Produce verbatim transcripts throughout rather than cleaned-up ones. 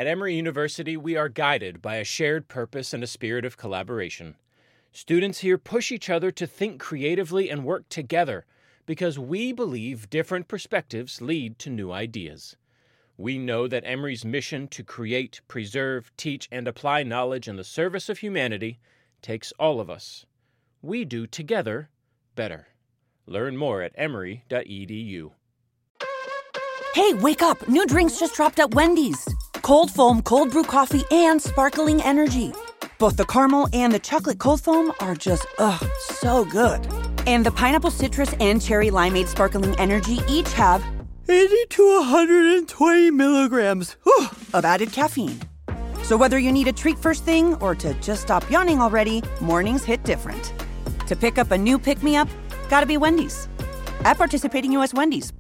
At Emory University, we are guided by a shared purpose and a spirit of collaboration. Students here push each other to think creatively and work together because we believe different perspectives lead to new ideas. We know that Emory's mission to create, preserve, teach, and apply knowledge in the service of humanity takes all of us. We do together better. Learn more at emory dot e d u. Hey, wake up! New drinks just dropped at Wendy's. Cold foam, cold brew coffee, and sparkling energy. Both the caramel and the chocolate cold foam are just, ugh, so good. And the pineapple citrus and cherry limeade sparkling energy each have eighty to one hundred twenty milligrams whew, of added caffeine. So whether you need a treat first thing or to just stop yawning already, mornings hit different. To pick up a new pick-me-up, gotta be Wendy's. At participating U S Wendy's.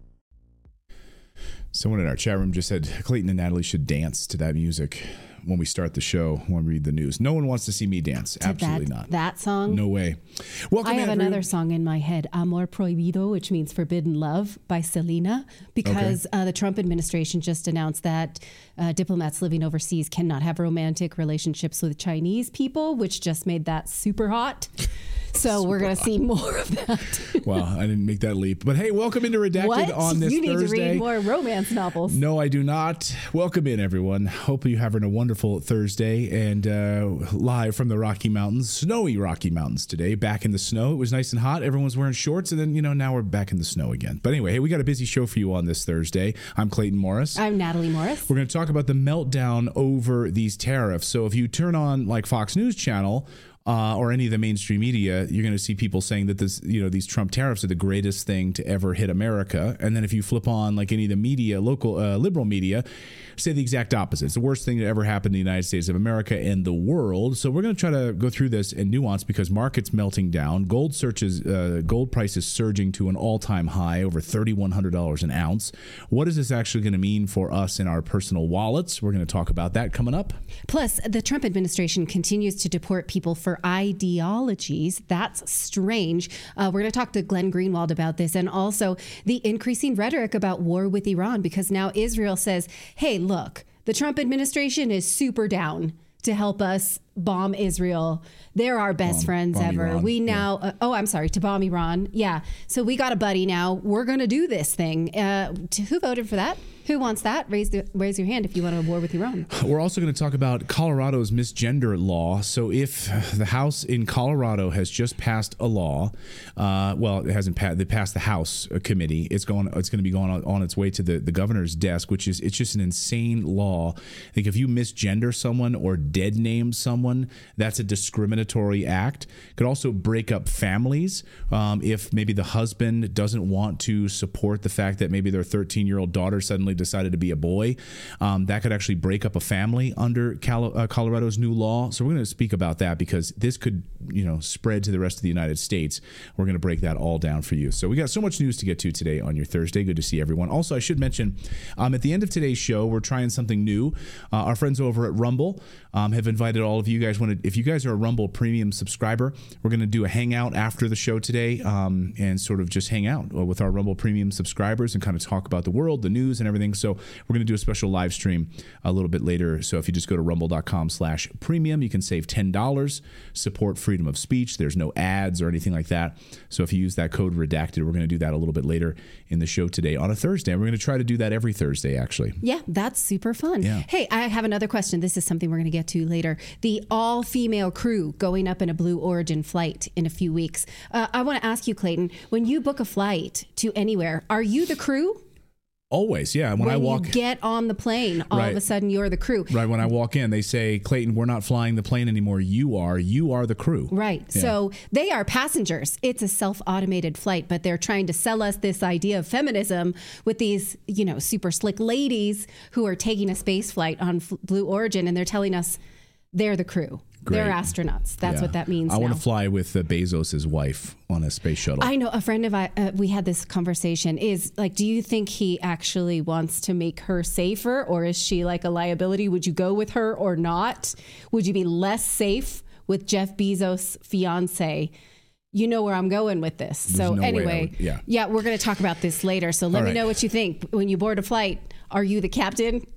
Someone in our chat room just said Clayton and Natalie should dance to that music when we start the show, when we read the news. No one wants to see me dance. To Absolutely that, not. That song? No way. Welcome, I have Andrew. another song in my head, Amor Prohibido, which means Forbidden Love by Selena, because okay. uh, the Trump administration just announced that uh, diplomats living overseas cannot have romantic relationships with Chinese people, which just made that super hot. So super we're going to see more of that. Well, I didn't make that leap. But hey, welcome into Redacted what? on this You need Thursday. to read more romance novels. No, I do not. Welcome in, everyone. Hope you're having a wonderful Thursday and uh, live from the Rocky Mountains, snowy Rocky Mountains today. Back in the snow. It was nice and hot. Everyone's wearing shorts. And then, you know, now we're back in the snow again. But anyway, hey, we got a busy show for you on this Thursday. I'm Clayton Morris. I'm Natalie Morris. We're going to talk about the meltdown over these tariffs. So if you turn on like Fox News Channel, Uh, or any of the mainstream media, you're going to see people saying that this, you know, these Trump tariffs are the greatest thing to ever hit America. And then if you flip on like any of the media, local uh, liberal media, say the exact opposite. It's the worst thing that ever happened in the United States of America and the world. So we're going to try to go through this in nuance because markets melting down. Gold searches, uh, gold prices surging to an all-time high, over three thousand one hundred dollars an ounce. What is this actually going to mean for us in our personal wallets? We're going to talk about that coming up. Plus, the Trump administration continues to deport people for ideologies. That's strange. Uh, we're going to talk to Glenn Greenwald about this, and also the increasing rhetoric about war with Iran, because now Israel says, hey, look, the Trump administration is super down to help us bomb Israel. They're our best bomb, friends bomb ever. Iran. We now, yeah. uh, oh, I'm sorry, to bomb Iran. Yeah. So we got a buddy now. We're going to do this thing. Uh, to, who voted for that? Who wants that? Raise the, raise your hand if you want a war with Iran. We're also going to talk about Colorado's misgender law. So if the House in Colorado has just passed a law, uh, well, it hasn't passed. They passed the House committee. It's going. It's going to be going on, on its way to the, the governor's desk, which is it's just an insane law. I think if you misgender someone or dead name someone, that's a discriminatory act. Could also break up families um, if maybe the husband doesn't want to support the fact that maybe their thirteen-year-old daughter suddenly decided to be a boy. Um, that could actually break up a family under Cal- uh, Colorado's new law. So we're going to speak about that because this could, you know, spread to the rest of the United States. We're going to break that all down for you. So we got so much news to get to today on your Thursday. Good to see everyone. Also, I should mention um, at the end of today's show, we're trying something new. Uh, our friends over at Rumble um, have invited all of you guys. Want to, if you guys are a Rumble Premium subscriber, we're going to do a hangout after the show today um, and sort of just hang out with our Rumble Premium subscribers and kind of talk about the world, the news, and everything. So we're going to do a special live stream a little bit later. So if you just go to rumble.com slash premium, you can save ten dollars, support freedom of speech. There's no ads or anything like that. So if you use that code redacted, we're going to do that a little bit later in the show today on a Thursday. And we're going to try to do that every Thursday, actually. Yeah, that's super fun. Yeah. Hey, I have another question. This is something we're going to get to later. The all-female crew going up in a Blue Origin flight in a few weeks. Uh, I want to ask you, Clayton, when you book a flight to anywhere, are you the crew? Always, yeah. When, when I walk, you get on the plane, all right. of a sudden you're the crew. Right. When I walk in, they say, Clayton, we're not flying the plane anymore. You are. You are the crew. Right. Yeah. So they are passengers. It's a self-automated flight, but they're trying to sell us this idea of feminism with these, you know, super slick ladies who are taking a space flight on Blue Origin, and they're telling us they're the crew. Great. They're astronauts. That's yeah. what that means. I now. want to fly with uh, Bezos' wife on a space shuttle. I know a friend of I, uh, we had this conversation is like, do you think he actually wants to make her safer, or is she like a liability? Would you go with her or not? Would you be less safe with Jeff Bezos' fiance? You know where I'm going with this. There's so no anyway, would, yeah. yeah, we're going to talk about this later. So let All me right. know what you think. When you board a flight, are you the captain?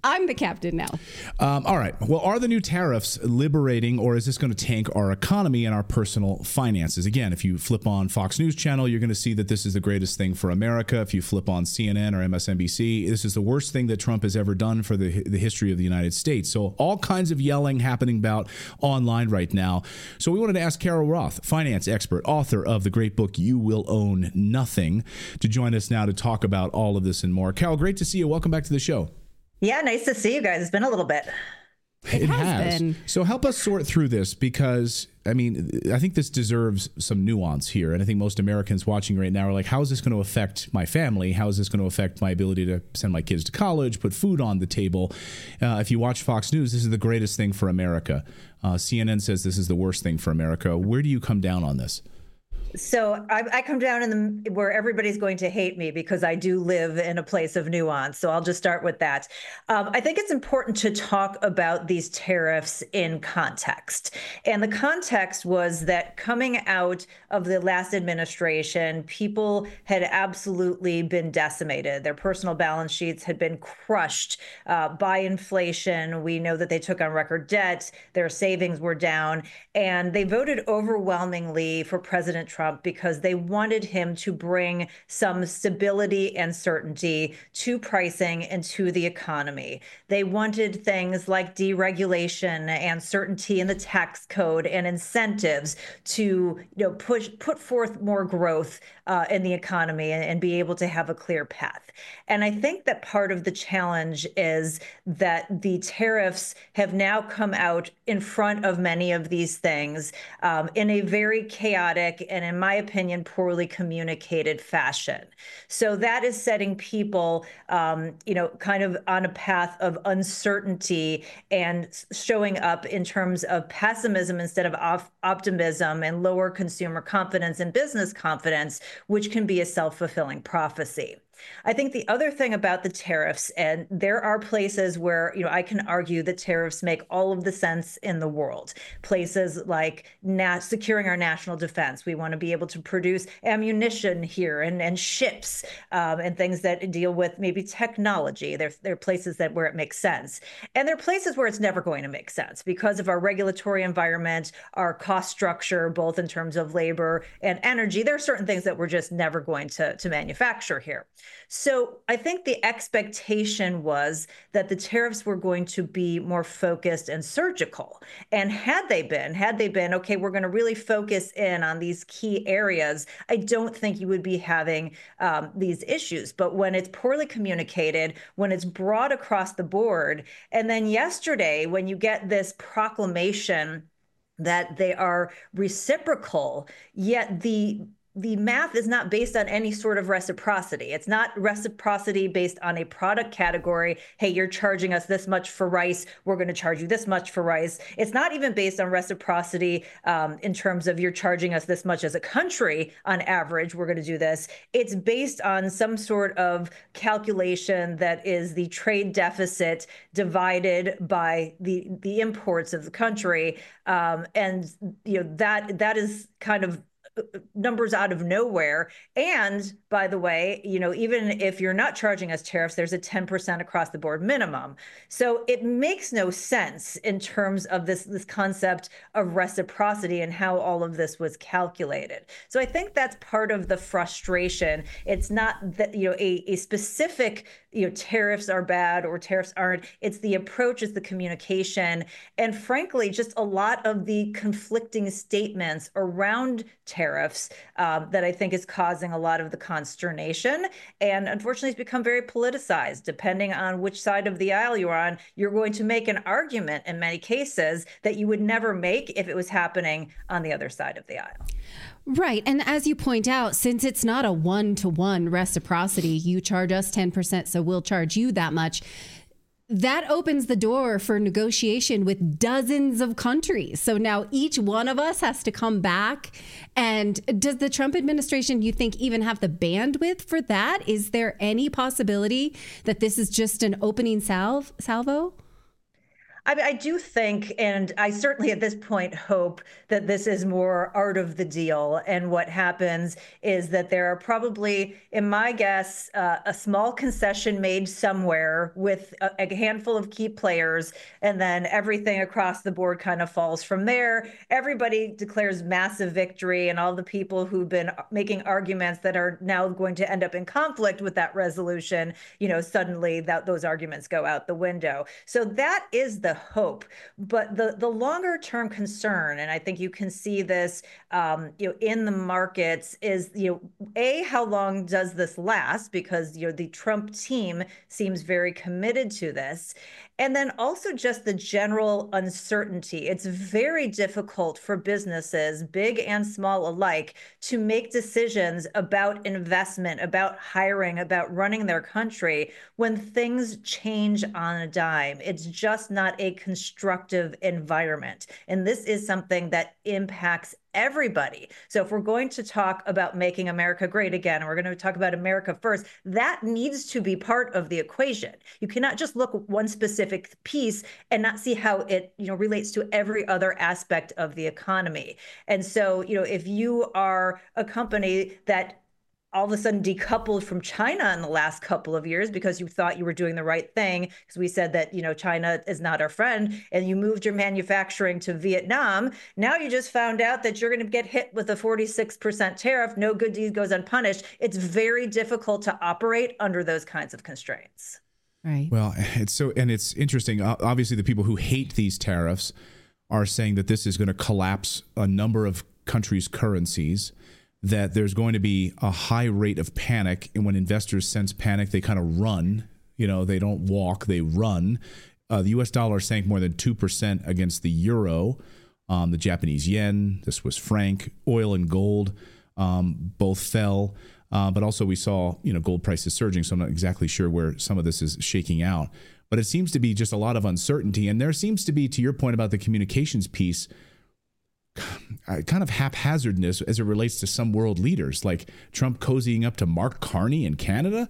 I'm the captain now. Um, all right. Well, are the new tariffs liberating, or is this going to tank our economy and our personal finances? Again, if you flip on Fox News Channel, you're going to see that this is the greatest thing for America. If you flip on C N N or M S N B C, this is the worst thing that Trump has ever done for the, the history of the United States. So all kinds of yelling happening about online right now. So we wanted to ask Carol Roth, finance expert, author of the great book, You Will Own Nothing, to join us now to talk about all of this and more. Carol, great to see you. Welcome back to the show. Yeah, nice to see you guys. It's been a little bit. It, it has. has. Been. So help us sort through this, because, I mean, I think this deserves some nuance here. And I think most Americans watching right now are like, how is this going to affect my family? How is this going to affect my ability to send my kids to college, put food on the table? Uh, if you watch Fox News, this is the greatest thing for America. Uh, C N N says this is the worst thing for America. Where do you come down on this? So I, I come down in the where everybody's going to hate me, because I do live in a place of nuance. So I'll just start with that. Um, I think it's important to talk about these tariffs in context. And the context was that coming out of the last administration, people had absolutely been decimated. Their personal balance sheets had been crushed uh, by inflation. We know that they took on record debt. Their savings were down. And they voted overwhelmingly for President Trump because they wanted him to bring some stability and certainty to pricing and to the economy. They wanted things like deregulation and certainty in the tax code and incentives to, you know, push put forth more growth uh, in the economy and, and be able to have a clear path. And I think that part of the challenge is that the tariffs have now come out in front of many of these things um, in a very chaotic and, in my opinion, poorly communicated fashion. So that is setting people, um, you know, kind of on a path of uncertainty and showing up in terms of pessimism instead of op- optimism and lower consumer confidence and business confidence, which can be a self-fulfilling prophecy. I think the other thing about the tariffs, and there are places where, you know, I can argue that tariffs make all of the sense in the world. Places like na- securing our national defense. We want to be able to produce ammunition here and, and ships um, and things that deal with maybe technology. There, there are places that where it makes sense. And there are places where it's never going to make sense because of our regulatory environment, our cost structure, both in terms of labor and energy. There are certain things that we're just never going to, to manufacture here. So I think the expectation was that the tariffs were going to be more focused and surgical. And had they been, had they been, okay, we're going to really focus in on these key areas, I don't think you would be having um, these issues. But when it's poorly communicated, when it's broad across the board, and then yesterday, when you get this proclamation that they are reciprocal, yet the The math is not based on any sort of reciprocity. It's not reciprocity based on a product category. Hey, you're charging us this much for rice. We're going to charge you this much for rice. It's not even based on reciprocity um, in terms of you're charging us this much as a country on average. We're going to do this. It's based on some sort of calculation that is the trade deficit divided by the the imports of the country. Um, and, you know, that that is kind of numbers out of nowhere. And by the way, you know, even if you're not charging us tariffs, there's a ten percent across the board minimum. So it makes no sense in terms of this, this concept of reciprocity and how all of this was calculated. So I think that's part of the frustration. It's not that, you know, a, a specific, you know, tariffs are bad or tariffs aren't. It's the approach, it's the communication, and frankly, just a lot of the conflicting statements around tariffs um, that I think is causing a lot of the consternation. And unfortunately, it's become very politicized. Depending on which side of the aisle you're on, you're going to make an argument in many cases that you would never make if it was happening on the other side of the aisle. Right. And as you point out, since it's not a one-to-one reciprocity, you charge us ten percent, so we'll charge you that much. That opens the door for negotiation with dozens of countries. So now each one of us has to come back. And does the Trump administration, you think, even have the bandwidth for that? Is there any possibility that this is just an opening salve, salvo? I mean, I do think, and I certainly at this point hope that this is more art of the deal. And what happens is that there are probably, in my guess, uh, a small concession made somewhere with a, a handful of key players, and then everything across the board kind of falls from there. Everybody declares massive victory, and all the people who've been making arguments that are now going to end up in conflict with that resolution, you know, suddenly that those arguments go out the window. So that is the hope. But the the longer term concern, and I think you can see this, um, you know, in the markets, is, you know, a how long does this last? Because, you know, the Trump team seems very committed to this. And then also just the general uncertainty. It's very difficult for businesses, big and small alike, to make decisions about investment, about hiring, about running their country when things change on a dime. It's just not a constructive environment. And this is something that impacts everybody. So if we're going to talk about making America great again, and we're going to talk about America first, that needs to be part of the equation. You cannot just look at one specific piece and not see how it, you know, relates to every other aspect of the economy. And so, you know, if you are a company that all of a sudden decoupled from China in the last couple of years because you thought you were doing the right thing, because we said that, you know, China is not our friend, and you moved your manufacturing to Vietnam. Now you just found out that you're going to get hit with a forty-six percent tariff. No good deed goes unpunished. It's very difficult to operate under those kinds of constraints. Right. Well, it's so, and it's interesting. Obviously, the people who hate these tariffs are saying that this is going to collapse a number of countries' currencies, that there's going to be a high rate of panic. And when investors sense panic, they kind of run. You know, they don't walk, they run. Uh, the U S dollar sank more than two percent against the euro, um, the Japanese yen, the Swiss franc, oil and gold um, both fell. Uh, but also we saw, you know, gold prices surging. So I'm not exactly sure where some of this is shaking out. But it seems to be just a lot of uncertainty. And there seems to be, to your point about the communications piece, kind of haphazardness as it relates to some world leaders, like Trump cozying up to Mark Carney in Canada.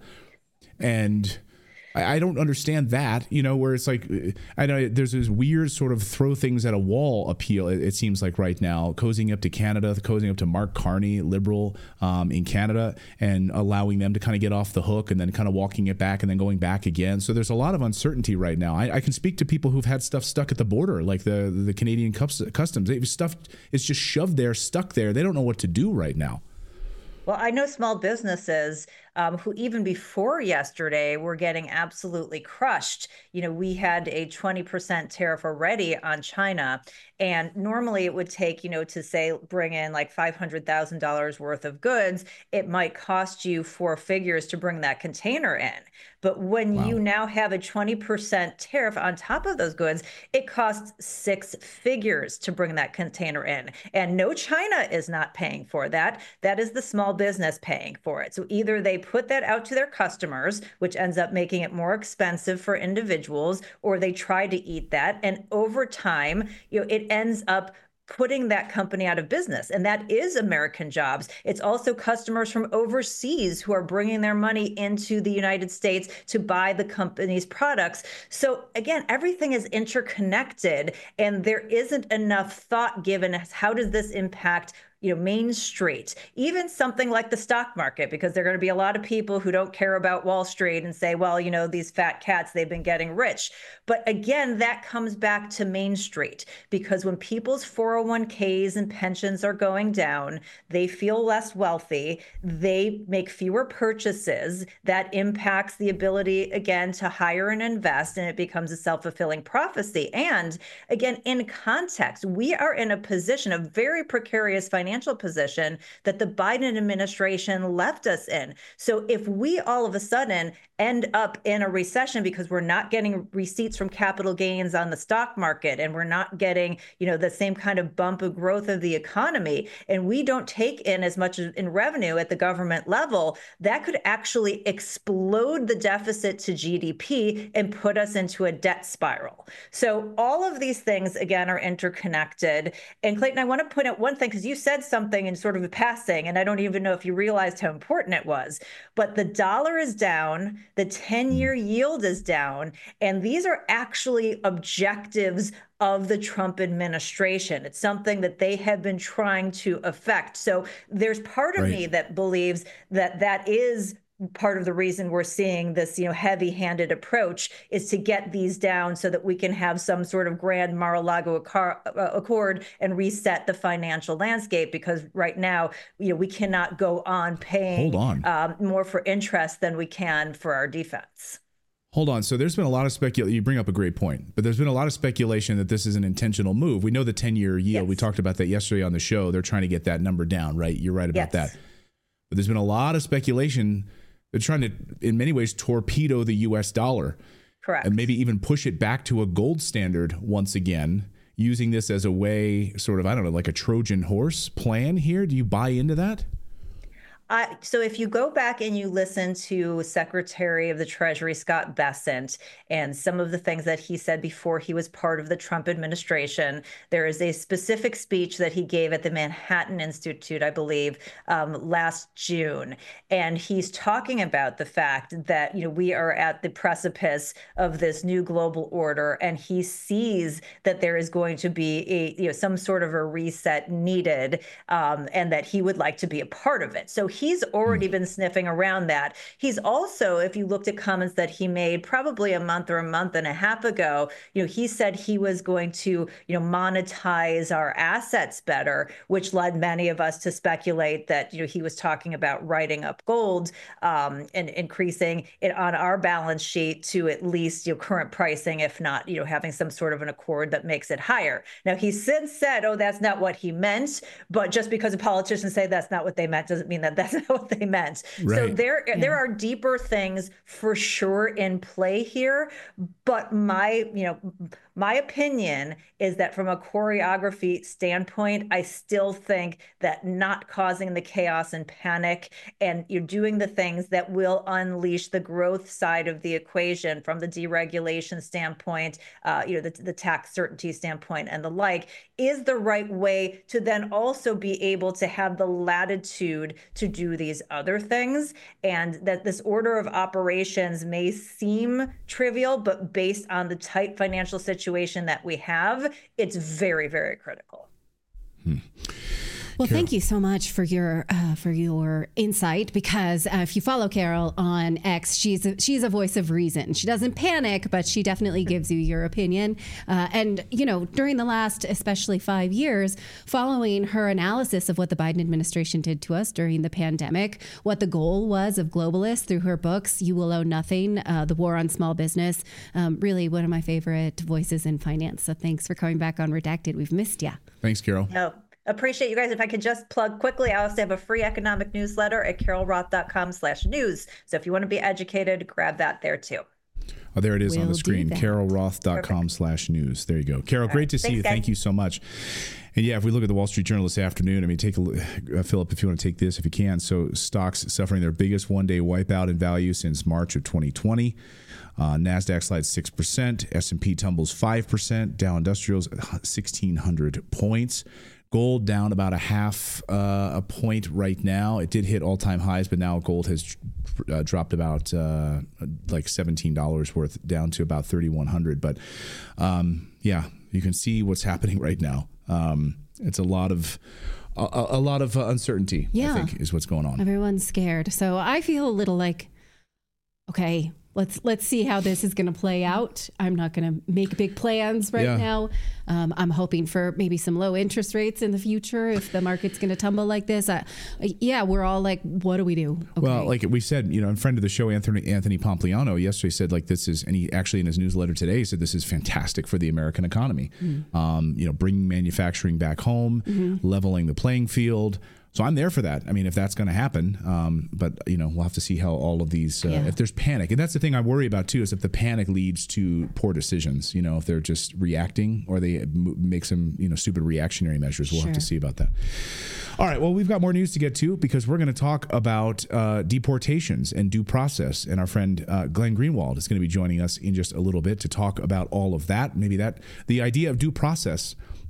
And I, I don't understand that, you know, where it's like, I know there's this weird sort of throw things at a wall appeal, it, it seems like right now, cozying up to Canada, cozying up to Mark Carney, liberal um, in Canada, and allowing them to kind of get off the hook and then kind of walking it back and then going back again. So there's a lot of uncertainty right now. I, I can speak to people who've had stuff stuck at the border, like the, the Canadian customs. They've stuff is just shoved there, stuck there. They don't know what to do right now. Well, I know small businesses um, who even before yesterday were getting absolutely crushed. You know, we had a twenty percent tariff already on China. And normally it would take, you know, to say bring in like five hundred thousand dollars worth of goods, it might cost you four figures to bring that container in. But when wow. you now have a twenty percent tariff on top of those goods, it costs six figures to bring that container in. And no, China is not paying for that. That is the small business paying for it. So either they put that out to their customers, which ends up making it more expensive for individuals, or they try to eat that. And over time, you know, it ends up putting that company out of business. And that is American jobs. It's also customers from overseas who are bringing their money into the United States to buy the company's products. So again, everything is interconnected, and there isn't enough thought given as how does this impact, you know, Main Street, even something like the stock market, because there are going to be a lot of people who don't care about Wall Street and say, well, you know, these fat cats, they've been getting rich. But again, that comes back to Main Street, because when people's four oh one k's and pensions are going down, they feel less wealthy, they make fewer purchases. That impacts the ability, again, to hire and invest, and it becomes a self-fulfilling prophecy. And again, in context, we are in a position, a very precarious financial position that the Biden administration left us in. So if we all of a sudden end up in a recession because we're not getting receipts from capital gains on the stock market, and we're not getting, you know, the same kind of bump of growth of the economy, and we don't take in as much in revenue at the government level, that could actually explode the deficit to G D P and put us into a debt spiral. So all of these things, again, are interconnected. And Clayton, I want to point out one thing, because you said something in sort of a passing, and I don't even know if you realized how important it was, but the dollar is down. The ten-year yield is down. And these are actually objectives of the Trump administration. It's something that they have been trying to affect. So there's part of Right. me that believes that that is part of the reason we're seeing this, you know, heavy-handed approach is to get these down so that we can have some sort of grand Mar-a-Lago accord and reset the financial landscape. Because right now, you know, we cannot go on paying Hold on. Um, more for interest than we can for our defense. Hold on. So there's been a lot of speculation. You bring up a great point, but there's been a lot of speculation that this is an intentional move. We know the ten-year yield. Yes. We talked about that yesterday on the show. They're trying to get that number down, right? You're right about Yes. that. But there's been a lot of speculation. They're trying to, in many ways, torpedo the U S dollar. Correct. And maybe even push it back to a gold standard once again, using this as a way, sort of, I don't know, like a Trojan horse plan here. Do you buy into that? I, so if you go back and you listen to Secretary of the Treasury Scott Bessent and some of the things that he said before he was part of the Trump administration, there is a specific speech that he gave at the Manhattan Institute, I believe, um, last June. And he's talking about the fact that, you know, we are at the precipice of this new global order, and he sees that there is going to be a, you know, some sort of a reset needed, um, and that he would like to be a part of it. So he's already been sniffing around that. He's also, if you looked at comments that he made probably a month or a month and a half ago, you know, he said he was going to, you know, monetize our assets better, which led many of us to speculate that, you know, he was talking about writing up gold um, and increasing it on our balance sheet to at least, you know, current pricing, if not, you know, having some sort of an accord that makes it higher. Now, he's since said, oh, that's not what he meant. But just because a politician say that's not what they meant doesn't mean that that's not what they meant. Right. So there, yeah. there are deeper things for sure in play here. But my, you know, my opinion is that from a choreography standpoint, I still think that not causing the chaos and panic, and you're doing the things that will unleash the growth side of the equation from the deregulation standpoint, uh, you know, the, the tax certainty standpoint and the like, is the right way to then also be able to have the latitude to do these other things. And that this order of operations may seem trivial, but based on the tight financial situation that we have, it's very, very critical. Hmm. Well, Carol. thank you so much for your uh, for your insight, because uh, if you follow Carol on X, she's a, she's a voice of reason. She doesn't panic, but she definitely gives you your opinion. Uh, and, you know, during the last especially five years, following her analysis of what the Biden administration did to us during the pandemic, what the goal was of globalists through her books, You Will Own Nothing, uh, The War on Small Business, um, really one of my favorite voices in finance. So thanks for coming back on Redacted. We've missed you. Thanks, Carol. No. Appreciate you guys. If I could just plug quickly, I also have a free economic newsletter at carol roth dot com slash news. So if you want to be educated, grab that there too. Oh, there it is on We'll the screen, do that. carol roth dot com slash news. There you go. Carol, great to see Thanks, you. guys. Thank you so much. And yeah, if we look at the Wall Street Journal this afternoon, I mean, take a look, uh, Philip, if you want to take this, if you can. So stocks suffering their biggest one-day wipeout in value since March of twenty twenty. Uh, NASDAQ slides six percent. S and P tumbles five percent. Dow Industrials sixteen hundred points. Gold down about a half uh, a point right now. It did hit all-time highs, but now gold has uh, dropped about uh, like seventeen dollars worth, down to about thirty-one hundred. But um, yeah, you can see what's happening right now. Um, it's a lot of a, a lot of uh, uncertainty, Yeah. I think, is what's going on. Everyone's scared. So I feel a little like, okay, let's let's see how this is going to play out. I'm not going to make big plans right Yeah. now. Um, I'm hoping for maybe some low interest rates in the future if the market's going to tumble like this. I, yeah, we're all like, what do we do? Okay. Well, like we said, you know, a friend of the show, Anthony Anthony Pompliano, yesterday said like this is, and he actually in his newsletter today said this is fantastic for the American economy. Mm-hmm. Um, you know, bringing manufacturing back home, mm-hmm. leveling the playing field. So I'm there for that. I mean, if that's going to happen, um, but you know, we'll have to see how all of these. Uh, Yeah. If there's panic, and that's the thing I worry about too, is if the panic leads to poor decisions. You know, if they're just reacting or they m- make some you know stupid reactionary measures. We'll Sure. have to see about that. All right. Well, we've got more news to get to because we're going to talk about uh, deportations and due process, and our friend uh, Glenn Greenwald is going to be joining us in just a little bit to talk about all of that. Maybe that the idea of due process.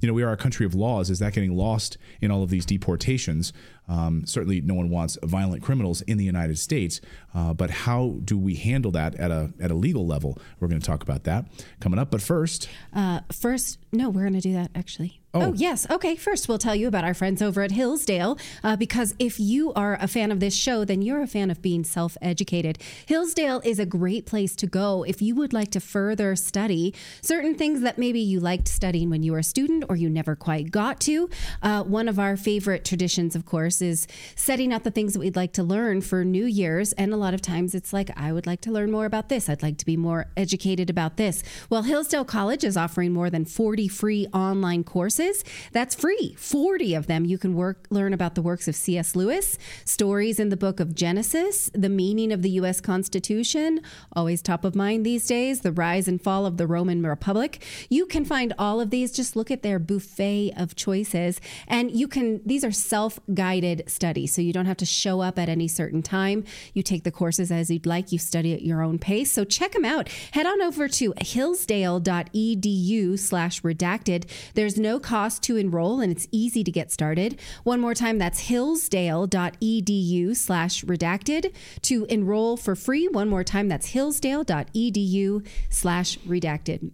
you know, we are a country of laws. Is that getting lost in all of these deportations? Um, certainly no one wants violent criminals in the United States, uh, but how do we handle that at a at a legal level? We're going to talk about that coming up. But first, uh, first, no, we're going to do that actually. Oh. oh, yes. Okay. First, we'll tell you about our friends over at Hillsdale, uh, because if you are a fan of this show, then you're a fan of being self-educated. Hillsdale is a great place to go if you would like to further study certain things that maybe you liked studying when you were a student or you never quite got to. Uh, one of our favorite traditions, of course, is setting out the things that we'd like to learn for New Year's. And a lot of times it's like, I would like to learn more about this. I'd like to be more educated about this. Well, Hillsdale College is offering more than forty free online courses. That's free. forty of them. You can work, learn about the works of C S Lewis, stories in the book of Genesis, the meaning of the U S Constitution, always top of mind these days, the rise and fall of the Roman Republic. You can find all of these. Just look at their buffet of choices. And you can, these are self-guided studies. So you don't have to show up at any certain time. You take the courses as you'd like. You study at your own pace. So check them out. Head on over to hillsdale.edu slash redacted. There's no cost to enroll and it's easy to get started. One more time, that's hillsdale.edu slash redacted to enroll for free. One more time, that's hillsdale.edu slash redacted.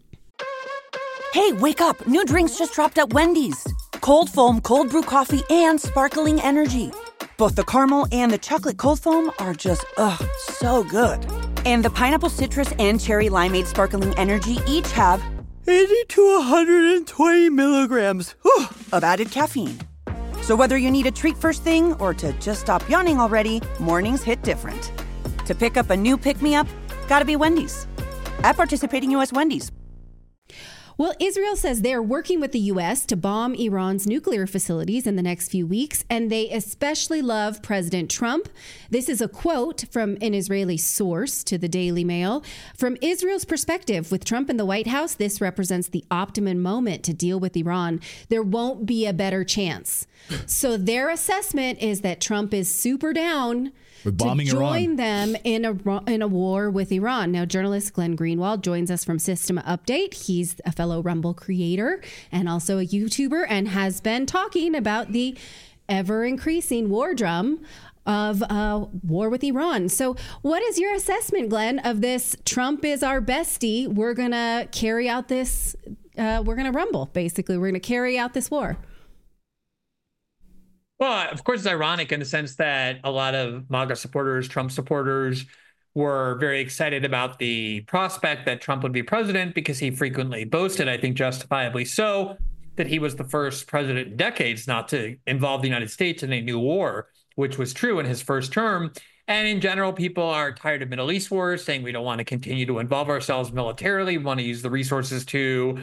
Hey, wake up. New drinks just dropped at Wendy's. Cold foam, cold brew coffee, and sparkling energy. Both the caramel and the chocolate cold foam are just, ugh, so good. And the pineapple citrus and cherry limeade sparkling energy each have eighty to one hundred twenty milligrams whew, of added caffeine. So whether you need a treat first thing or to just stop yawning already, mornings hit different. To pick up a new pick-me-up, gotta be Wendy's. At participating U S Wendy's. Well, Israel says they're working with the U S to bomb Iran's nuclear facilities in the next few weeks, and they especially love President Trump. This is a quote from an Israeli source to the Daily Mail. From Israel's perspective, with Trump in the White House, this represents the optimum moment to deal with Iran. There won't be a better chance. So their assessment is that Trump is super down with bombing to join Iran. them in a in a war with Iran. Now, journalist Glenn Greenwald joins us from System Update. He's a fellow Rumble creator and also a YouTuber, and has been talking about the ever-increasing war drum of uh, war with Iran. So what is your assessment, Glenn, of this Trump is our bestie, we're going to carry out this, uh, we're going to rumble, basically. We're going to carry out this war? Well, of course, it's ironic in the sense that a lot of MAGA supporters, Trump supporters, were very excited about the prospect that Trump would be president because he frequently boasted, I think justifiably so, that he was the first president in decades not to involve the United States in a new war, which was true in his first term. And in general, people are tired of Middle East wars, saying we don't want to continue to involve ourselves militarily. We want to use the resources to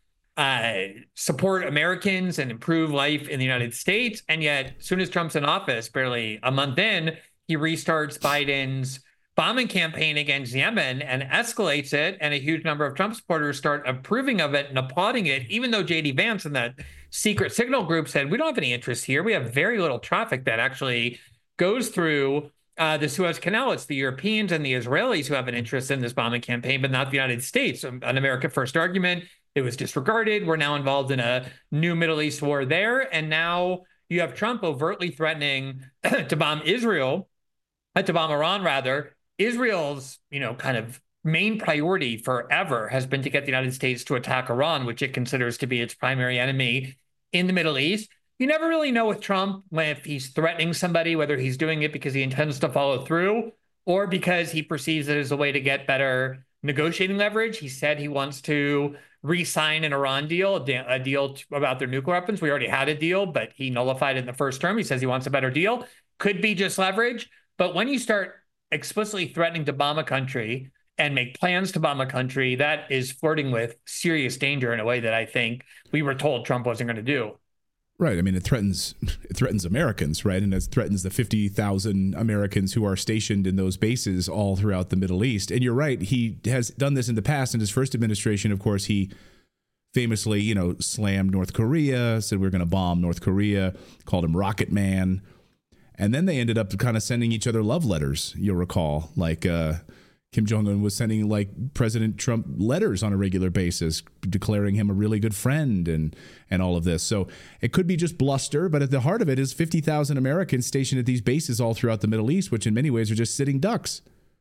uh, support Americans and improve life in the United States. And yet, as soon as Trump's in office, barely a month in, he restarts Biden's bombing campaign against Yemen and escalates it. And a huge number of Trump supporters start approving of it and applauding it, even though J D Vance and that secret signal group said, we don't have any interest here. We have very little traffic that actually goes through uh, the Suez Canal. It's the Europeans and the Israelis who have an interest in this bombing campaign, but not the United States. An America First argument. It was disregarded. We're now involved in a new Middle East war there. And now you have Trump overtly threatening to bomb Israel, uh, to bomb Iran, rather. Israel's, you know, kind of main priority forever has been to get the United States to attack Iran, which it considers to be its primary enemy in the Middle East. You never really know with Trump when if he's threatening somebody, whether he's doing it because he intends to follow through or because he perceives it as a way to get better negotiating leverage. He said he wants to re-sign an Iran deal, a deal about their nuclear weapons. We already had a deal, but he nullified it in the first term. He says he wants a better deal. Could be just leverage. But when you start explicitly threatening to bomb a country and make plans to bomb a country, that is flirting with serious danger in a way that I think we were told Trump wasn't going to do. Right. I mean, it threatens it threatens Americans, right? And it threatens the fifty thousand Americans who are stationed in those bases all throughout the Middle East. And you're right. He has done this in the past. In his first administration, of course, he famously, you know, slammed North Korea, said we're going to bomb North Korea, called him Rocket Man. And then they ended up kind of sending each other love letters, you'll recall, like uh, Kim Jong-un was sending like President Trump letters on a regular basis, declaring him a really good friend and and all of this. So it could be just bluster, but at the heart of it is fifty thousand Americans stationed at these bases all throughout the Middle East, which in many ways are just sitting ducks.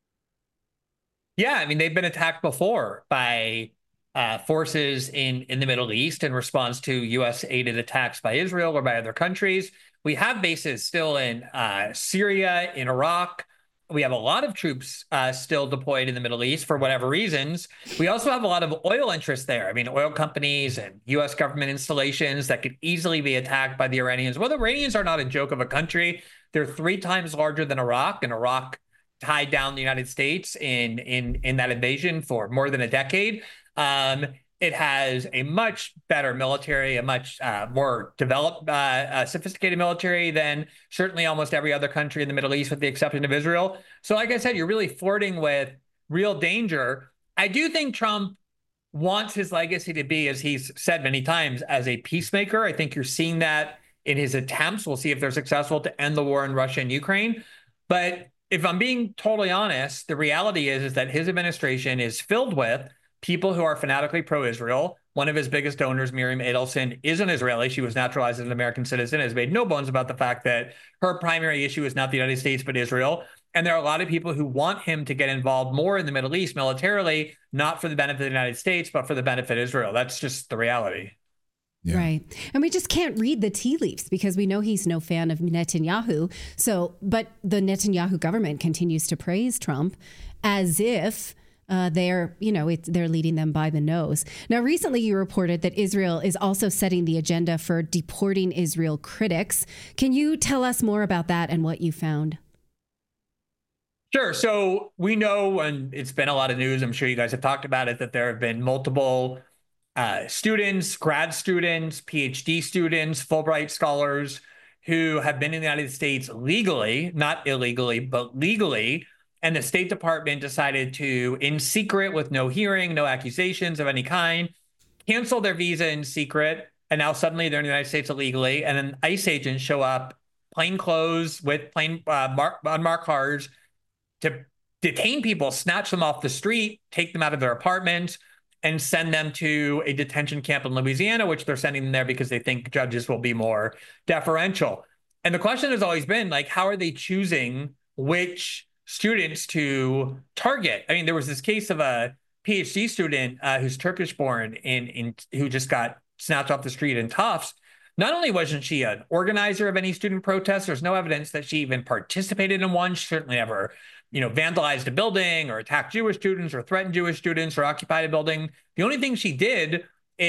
Yeah, I mean, they've been attacked before by uh, forces in, in the Middle East in response to U S aided attacks by Israel or by other countries. We have bases still in uh, Syria, in Iraq. We have a lot of troops uh, still deployed in the Middle East for whatever reasons. We also have a lot of oil interests there. I mean, oil companies and U S government installations that could easily be attacked by the Iranians. Well, the Iranians are not a joke of a country. They're three times larger than Iraq, and Iraq tied down the United States in in in that invasion for more than a decade. Um, It has a much better military, a much uh, more developed, uh, uh, sophisticated military than certainly almost every other country in the Middle East, with the exception of Israel. So like I said, you're really flirting with real danger. I do think Trump wants his legacy to be, as he's said many times, as a peacemaker. I think you're seeing that in his attempts. We'll see if they're successful to end the war in Russia and Ukraine. But if I'm being totally honest, the reality is, is that his administration is filled with people who are fanatically pro-Israel. One of his biggest donors, Miriam Adelson, is an Israeli. She was naturalized as an American citizen, has made no bones about the fact that her primary issue is not the United States, but Israel. And there are a lot of people who want him to get involved more in the Middle East militarily, not for the benefit of the United States, but for the benefit of Israel. That's just the reality. Yeah. Right. And we just can't read the tea leaves because we know he's no fan of Netanyahu. So, but the Netanyahu government continues to praise Trump as if Uh, they're, you know, it's, they're leading them by the nose. Now, recently you reported that Israel is also setting the agenda for deporting Israel critics. Can you tell us more about that and what you found? Sure. So we know, and it's been a lot of news, I'm sure you guys have talked about it, that there have been multiple uh, students, grad students, PhD students, Fulbright scholars who have been in the United States legally, not illegally, but legally. And the State Department decided to, in secret, with no hearing, no accusations of any kind, cancel their visa in secret. And now suddenly they're in the United States illegally. And then ICE agents show up, plain clothes with plain uh, mark, unmarked cars, to detain people, snatch them off the street, take them out of their apartments, and send them to a detention camp in Louisiana, which they're sending them there because they think judges will be more deferential. And the question has always been, like, how are they choosing which students to target? I mean, there was this case of a PhD student uh, who's Turkish-born in, in who just got snatched off the street in Tufts. Not only wasn't she an organizer of any student protests, there's no evidence that she even participated in one. She certainly never, you know, vandalized a building or attacked Jewish students or threatened Jewish students or occupied a building. The only thing she did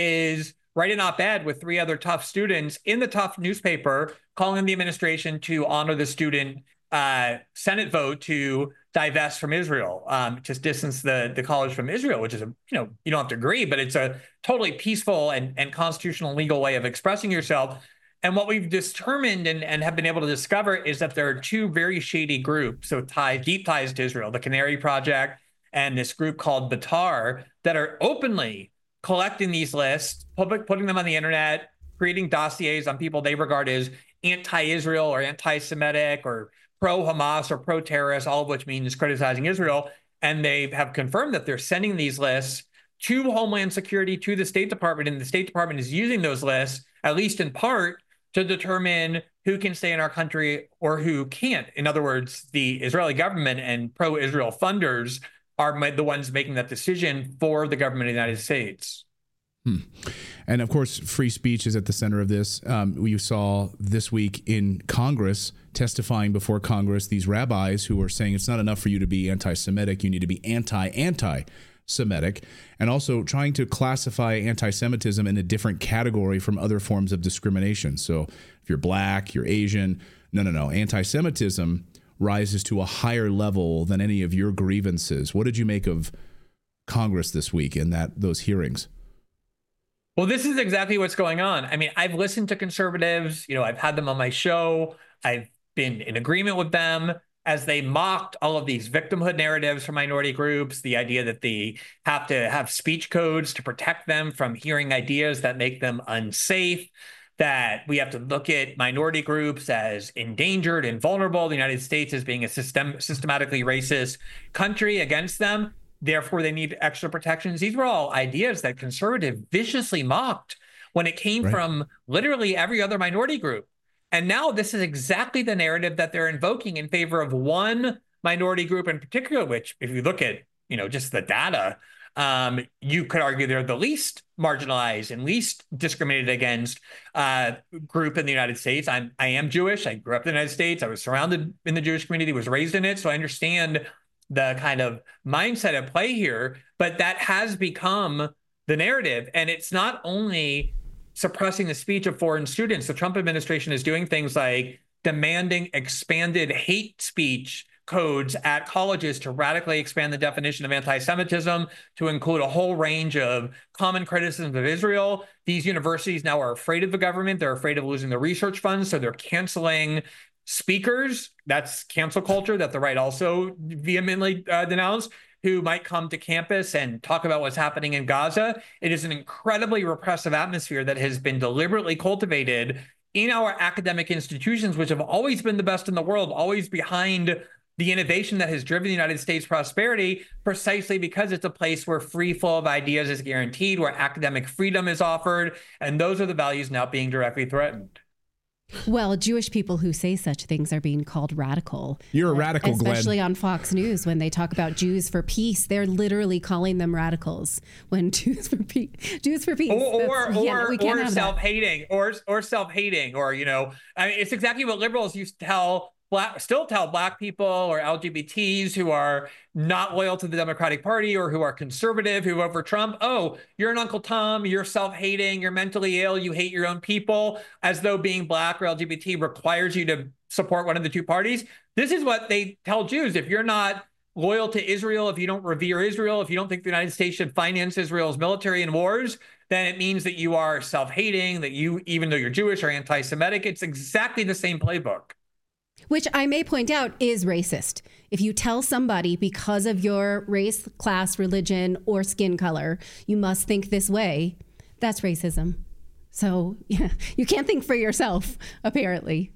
is write an op-ed with three other Tufts students in the Tufts newspaper, calling on the administration to honor the student Uh, Senate vote to divest from Israel, um, just distance the, the college from Israel, which is, a, you know, you don't have to agree, but it's a totally peaceful and, and constitutional legal way of expressing yourself. And what we've determined and, and have been able to discover is that there are two very shady groups, so ties, deep ties to Israel, the Canary Project and this group called Batar, that are openly collecting these lists, public, putting them on the internet, creating dossiers on people they regard as anti-Israel or anti-Semitic or pro-Hamas or pro-terrorist, all of which means criticizing Israel. And they have confirmed that they're sending these lists to Homeland Security, to the State Department, and the State Department is using those lists, at least in part, to determine who can stay in our country or who can't. In other words, the Israeli government and pro-Israel funders are the ones making that decision for the government of the United States. Hmm. And of course, free speech is at the center of this. Um, we saw this week in Congress, testifying before Congress, these rabbis who are saying it's not enough for you to be anti-Semitic, you need to be anti-anti-Semitic, and also trying to classify anti-Semitism in a different category from other forms of discrimination. So if you're black, you're Asian, no, no, no. Anti-Semitism rises to a higher level than any of your grievances. What did you make of Congress this week in that those hearings? Well, this is exactly what's going on. I mean, I've listened to conservatives, you know, I've had them on my show. I've been in agreement with them as they mocked all of these victimhood narratives for minority groups, the idea that they have to have speech codes to protect them from hearing ideas that make them unsafe, that we have to look at minority groups as endangered and vulnerable, the United States as being a system, systematically racist country against them. Therefore, they need extra protections. These were all ideas that conservatives viciously mocked when it came right. from literally every other minority group. And now this is exactly the narrative that they're invoking in favor of one minority group in particular, which if you look at, you know, just the data, um, you could argue they're the least marginalized and least discriminated against uh, group in the United States. I'm, I am Jewish. I grew up in the United States. I was surrounded in the Jewish community, was raised in it. So I understand the kind of mindset at play here, but that has become the narrative. And it's not only suppressing the speech of foreign students. The Trump administration is doing things like demanding expanded hate speech codes at colleges to radically expand the definition of anti-Semitism to include a whole range of common criticisms of Israel. These universities now are afraid of the government. They're afraid of losing the research funds, so they're canceling speakers. That's cancel culture that the right also vehemently uh, denounced, who might come to campus and talk about what's happening in Gaza. It is an incredibly repressive atmosphere that has been deliberately cultivated in our academic institutions, which have always been the best in the world, always behind the innovation that has driven the United States' prosperity, precisely because it's a place where free flow of ideas is guaranteed, where academic freedom is offered, and those are the values now being directly threatened. Well, Jewish people who say such things are being called radical. You're a radical, especially Glenn. Especially on Fox News when they talk about Jews for peace. They're literally calling them radicals when Jews for peace. Jews for peace. Or or, or, or self-hating, or or self-hating, or you know, I mean, it's exactly what liberals used to tell. Black, still tell Black people or L G B Ts who are not loyal to the Democratic Party or who are conservative, who vote for Trump, oh, you're an Uncle Tom, you're self-hating, you're mentally ill, you hate your own people, as though being Black or L G B T requires you to support one of the two parties. This is what they tell Jews. If you're not loyal to Israel, if you don't revere Israel, if you don't think the United States should finance Israel's military and wars, then it means that you are self-hating, that you, even though you're Jewish, are anti-Semitic. It's exactly the same playbook. Which I may point out is racist. If you tell somebody because of your race, class, religion, or skin color, you must think this way, that's racism. So yeah, you can't think for yourself, apparently.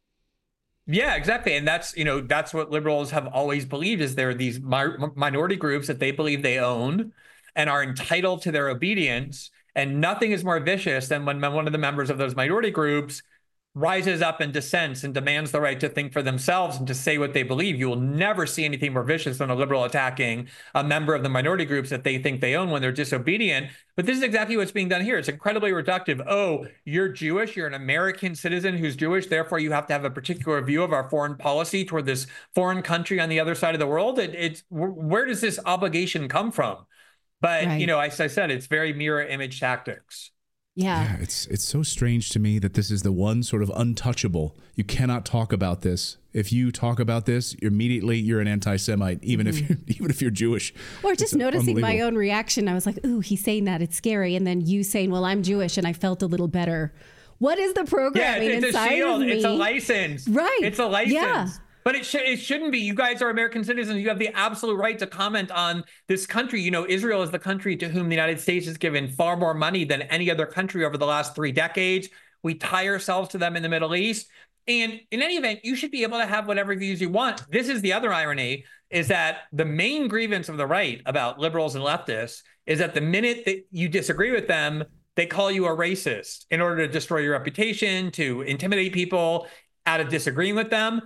Yeah, exactly. And that's, you know, that's what liberals have always believed, is there are these mi- minority groups that they believe they own and are entitled to their obedience. And nothing is more vicious than when one of the members of those minority groups rises up and dissents and demands the right to think for themselves and to say what they believe. You will never see anything more vicious than a liberal attacking a member of the minority groups that they think they own when they're disobedient. But this is exactly what's being done here. It's incredibly reductive. Oh, you're Jewish, you're an American citizen who's Jewish, therefore you have to have a particular view of our foreign policy toward this foreign country on the other side of the world. It, it's where does this obligation come from? But, right. you know, as I said, it's very mirror image tactics. Yeah. yeah, it's it's so strange to me that this is the one sort of untouchable. You cannot talk about this. If you talk about this, immediately you're an anti-Semite, even mm-hmm. if you're, even if you're Jewish. Or just it's noticing my own reaction. I was like, "Ooh, he's saying that. It's scary." And then you saying, "Well, I'm Jewish," and I felt a little better. What is the programming yeah, it's, it's inside a shield. of me? It's a license. Right. It's a license. Yeah. But it, sh- it shouldn't be. You guys are American citizens. You have the absolute right to comment on this country. You know, Israel is the country to whom the United States has given far more money than any other country over the last three decades. We tie ourselves to them in the Middle East. And in any event, you should be able to have whatever views you want. This is the other irony, is that the main grievance of the right about liberals and leftists is that the minute that you disagree with them, they call you a racist in order to destroy your reputation, to intimidate people out of disagreeing with them.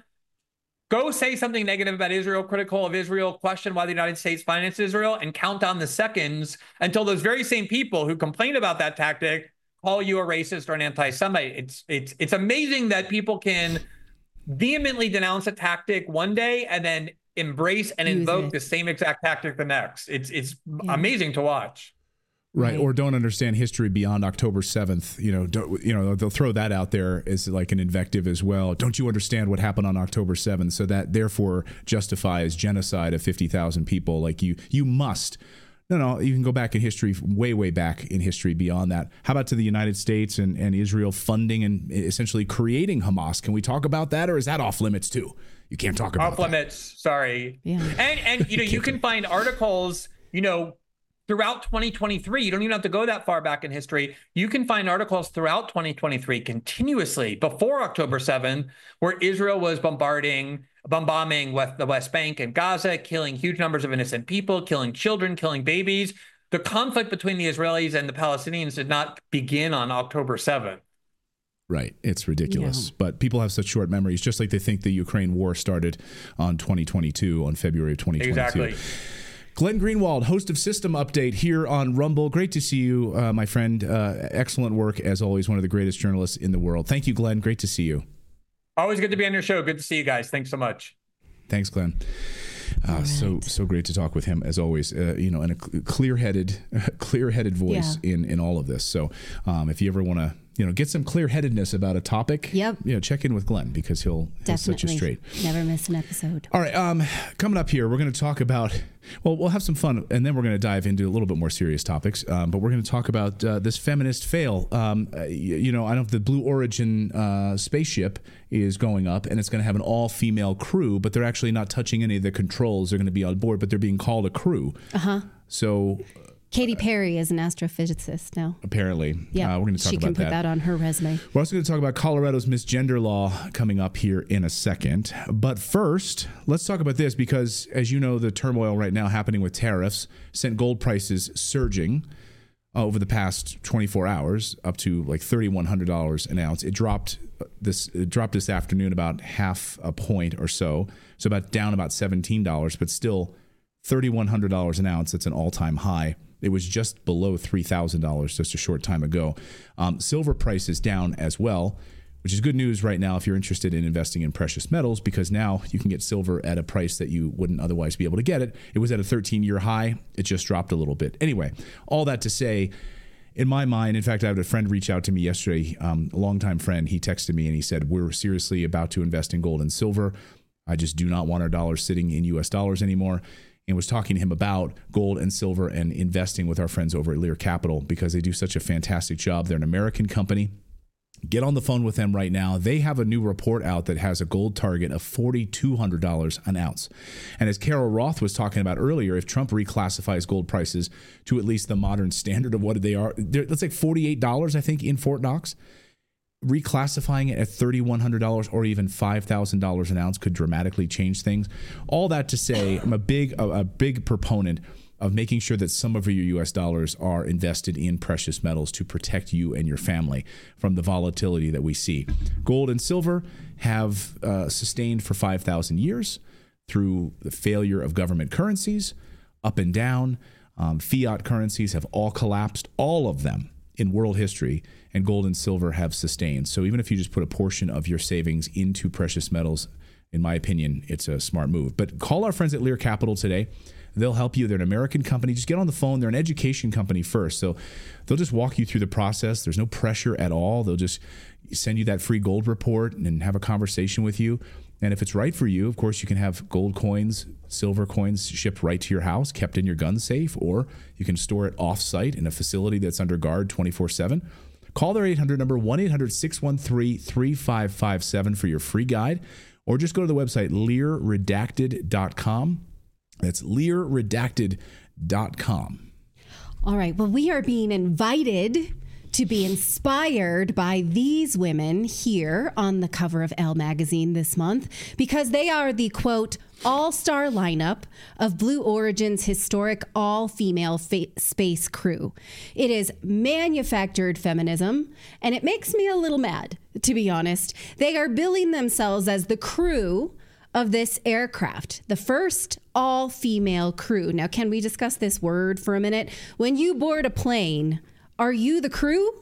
Go say something negative about Israel, critical of Israel, question why the United States finances Israel, and count down the seconds until those very same people who complain about that tactic call you a racist or an anti-Semite. It's it's it's amazing that people can vehemently denounce a tactic one day and then embrace and Use invoke it. the same exact tactic the next. It's it's Yeah. amazing to watch. Right. Right. Or don't understand history beyond October seventh. You know, don't, you know, they'll throw that out there as like an invective as well. Don't you understand what happened on October seventh? So that therefore justifies genocide of fifty thousand people. Like you, you must. No, no, you can go back in history, way, way back in history beyond that. How about to the United States and, and Israel funding and essentially creating Hamas? Can we talk about that, or is that off limits too? You can't talk about off that. limits. Sorry. Yeah. And and you know, you can find articles, you know, throughout twenty twenty-three. You don't even have to go that far back in history. You can find articles throughout twenty twenty-three continuously before October seventh, where Israel was bombarding, bombarding the West Bank and Gaza, killing huge numbers of innocent people, killing children, killing babies. The conflict between the Israelis and the Palestinians did not begin on October seventh. Right. It's ridiculous. Yeah. But people have such short memories, just like they think the Ukraine war started on twenty twenty-two, on February of twenty twenty-two. Exactly. Glenn Greenwald, host of System Update here on Rumble. Great to see you, uh, my friend. Uh, excellent work, as always, one of the greatest journalists in the world. Thank you, Glenn. Great to see you. Always good to be on your show. Good to see you guys. Thanks so much. Thanks, Glenn. Uh, right. So so great to talk with him as always. Uh, you know, and a clear-headed, clear-headed voice yeah. in in all of this. So um, if you ever want to, you know, get some clear-headedness about a topic, yep. you know, check in with Glenn because he'll he's such a straight. Never miss an episode. All right, um, coming up here, we're going to talk about. Well, we'll have some fun, and then we're going to dive into a little bit more serious topics. Um, but we're going to talk about uh, this feminist fail. Um, uh, you, you know, I don't know if the Blue Origin uh, spaceship is going up, and it's going to have an all-female crew, but they're actually not touching any of the controls. They're going to be on board, but they're being called a crew. Uh huh. So. Katy Perry is an astrophysicist now. Apparently. Yeah, uh, we're going to talk she about can put that. that on her resume. We're also going to talk about Colorado's misgender law coming up here in a second. But first, let's talk about this because, as you know, the turmoil right now happening with tariffs sent gold prices surging uh, over the past twenty-four hours up to like three thousand one hundred dollars an ounce. It dropped this it dropped this afternoon about half a point or so, so about down about seventeen dollars, but still three thousand one hundred dollars an ounce. That's an all-time high. It was just below three thousand dollars just a short time ago. Um, silver price is down as well, which is good news right now if you're interested in investing in precious metals, because now you can get silver at a price that you wouldn't otherwise be able to get it. It was at a thirteen-year high. It just dropped a little bit. Anyway, all that to say, in my mind, in fact, I had a friend reach out to me yesterday, um, a longtime friend. He texted me and he said, we're seriously about to invest in gold and silver. I just do not want our dollars sitting in U S dollars anymore. And was talking to him about gold and silver and investing with our friends over at Lear Capital because they do such a fantastic job. They're an American company. Get on the phone with them right now. They have a new report out that has a gold target of four thousand two hundred dollars an ounce. And as Carol Roth was talking about earlier, if Trump reclassifies gold prices to at least the modern standard of what they are, that's like forty-eight dollars, I think, in Fort Knox. Reclassifying it at three thousand one hundred dollars or even five thousand dollars an ounce could dramatically change things. All that to say, I'm a big a, a big proponent of making sure that some of your U S dollars are invested in precious metals to protect you and your family from the volatility that we see. Gold and silver have uh, sustained for five thousand years through the failure of government currencies, up and down. Um, fiat currencies have all collapsed, all of them in world history, and gold and silver have sustained. So even if you just put a portion of your savings into precious metals, in my opinion, it's a smart move. But call our friends at Lear Capital today. They'll help you. They're an American company. Just get on the phone. They're an education company first. So they'll just walk you through the process. There's no pressure at all. They'll just send you that free gold report and have a conversation with you. And if it's right for you, of course, you can have gold coins, silver coins shipped right to your house, kept in your gun safe, or you can store it off-site in a facility that's under guard twenty-four seven. Call their eight hundred number, one eight hundred six one three three five five seven for your free guide, or just go to the website lear redacted dot com. That's lear redacted dot com. All right. Well, we are being invited to be inspired by these women here on the cover of Elle magazine this month because they are the, quote, all-star lineup of Blue Origin's historic all-female fa- space crew. It is manufactured feminism, and it makes me a little mad, to be honest. They are billing themselves as the crew of this aircraft, the first all-female crew. Now, can we discuss this word for a minute? When you board a plane, are you the crew?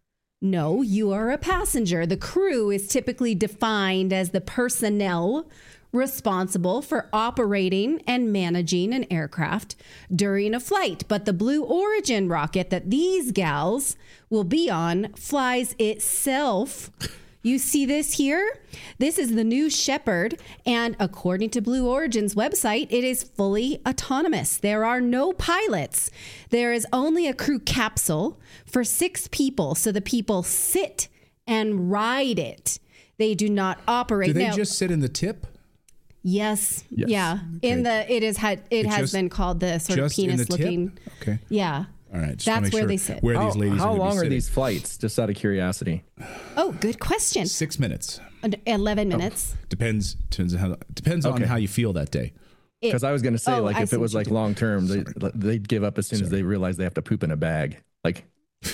No, you are a passenger. The crew is typically defined as the personnel responsible for operating and managing an aircraft during a flight. But the Blue Origin rocket that these gals will be on flies itself. You see this here? This is the New Shepard, and according to Blue Origin's website, it is fully autonomous. There are no pilots. There is only a crew capsule for six people, so the people sit and ride it. They do not operate. Do they now, just sit in the tip? Yes. Yes. Yeah. Okay. In the it is had it It's has just- been called the sort of just in the penis tip? looking. Okay. Yeah. All right. just wanna That's make where sure they sit. Where How, these ladies how are gonna be long are sitting. these flights? Just out of curiosity. Oh, good question. Six minutes. Eleven minutes. Depends. Depends on how. Depends on Okay. how you feel that day. It- Because I was going to say, Oh, like, I if see it was what like you long term, they, they'd give up as soon as they realize they have to poop in a bag. Like,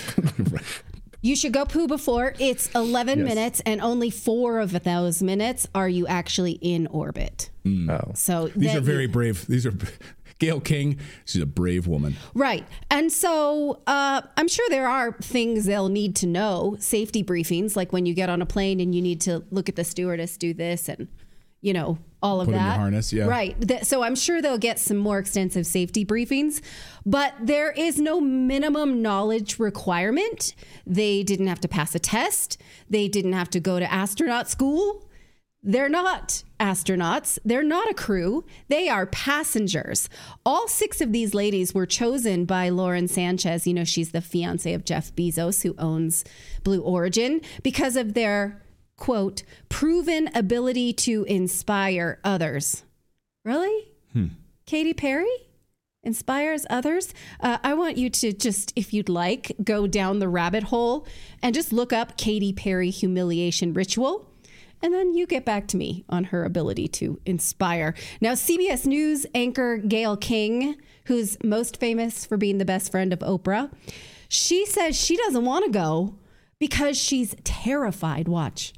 You should go poo before. It's eleven Yes. minutes, and only four of those minutes are you actually in orbit. oh, So These that are very you- brave. These are Gail King. She's a brave woman. right. And so uh, I'm sure there are things they'll need to know, safety briefings, like when you get on a plane and you need to look at the stewardess, do this, and you know all of Put in that. your harness, yeah. Right. Th- So I'm sure they'll get some more extensive safety briefings, but there is no minimum knowledge requirement. They didn't have to pass a test. They didn't have to go to astronaut school. They're not astronauts. They're not a crew. They are passengers. All six of these ladies were chosen by Lauren Sanchez. You know, she's the fiance of Jeff Bezos, who owns Blue Origin, because of their, quote, proven ability to inspire others. Really? Hmm. Katy Perry inspires others? Uh, I want you to just, if you'd like, go down the rabbit hole and just look up Katy Perry humiliation ritual. And then you get back to me on her ability to inspire. Now, C B S News anchor Gayle King, who's most famous for being the best friend of Oprah, she says she doesn't want to go because she's terrified. Watch.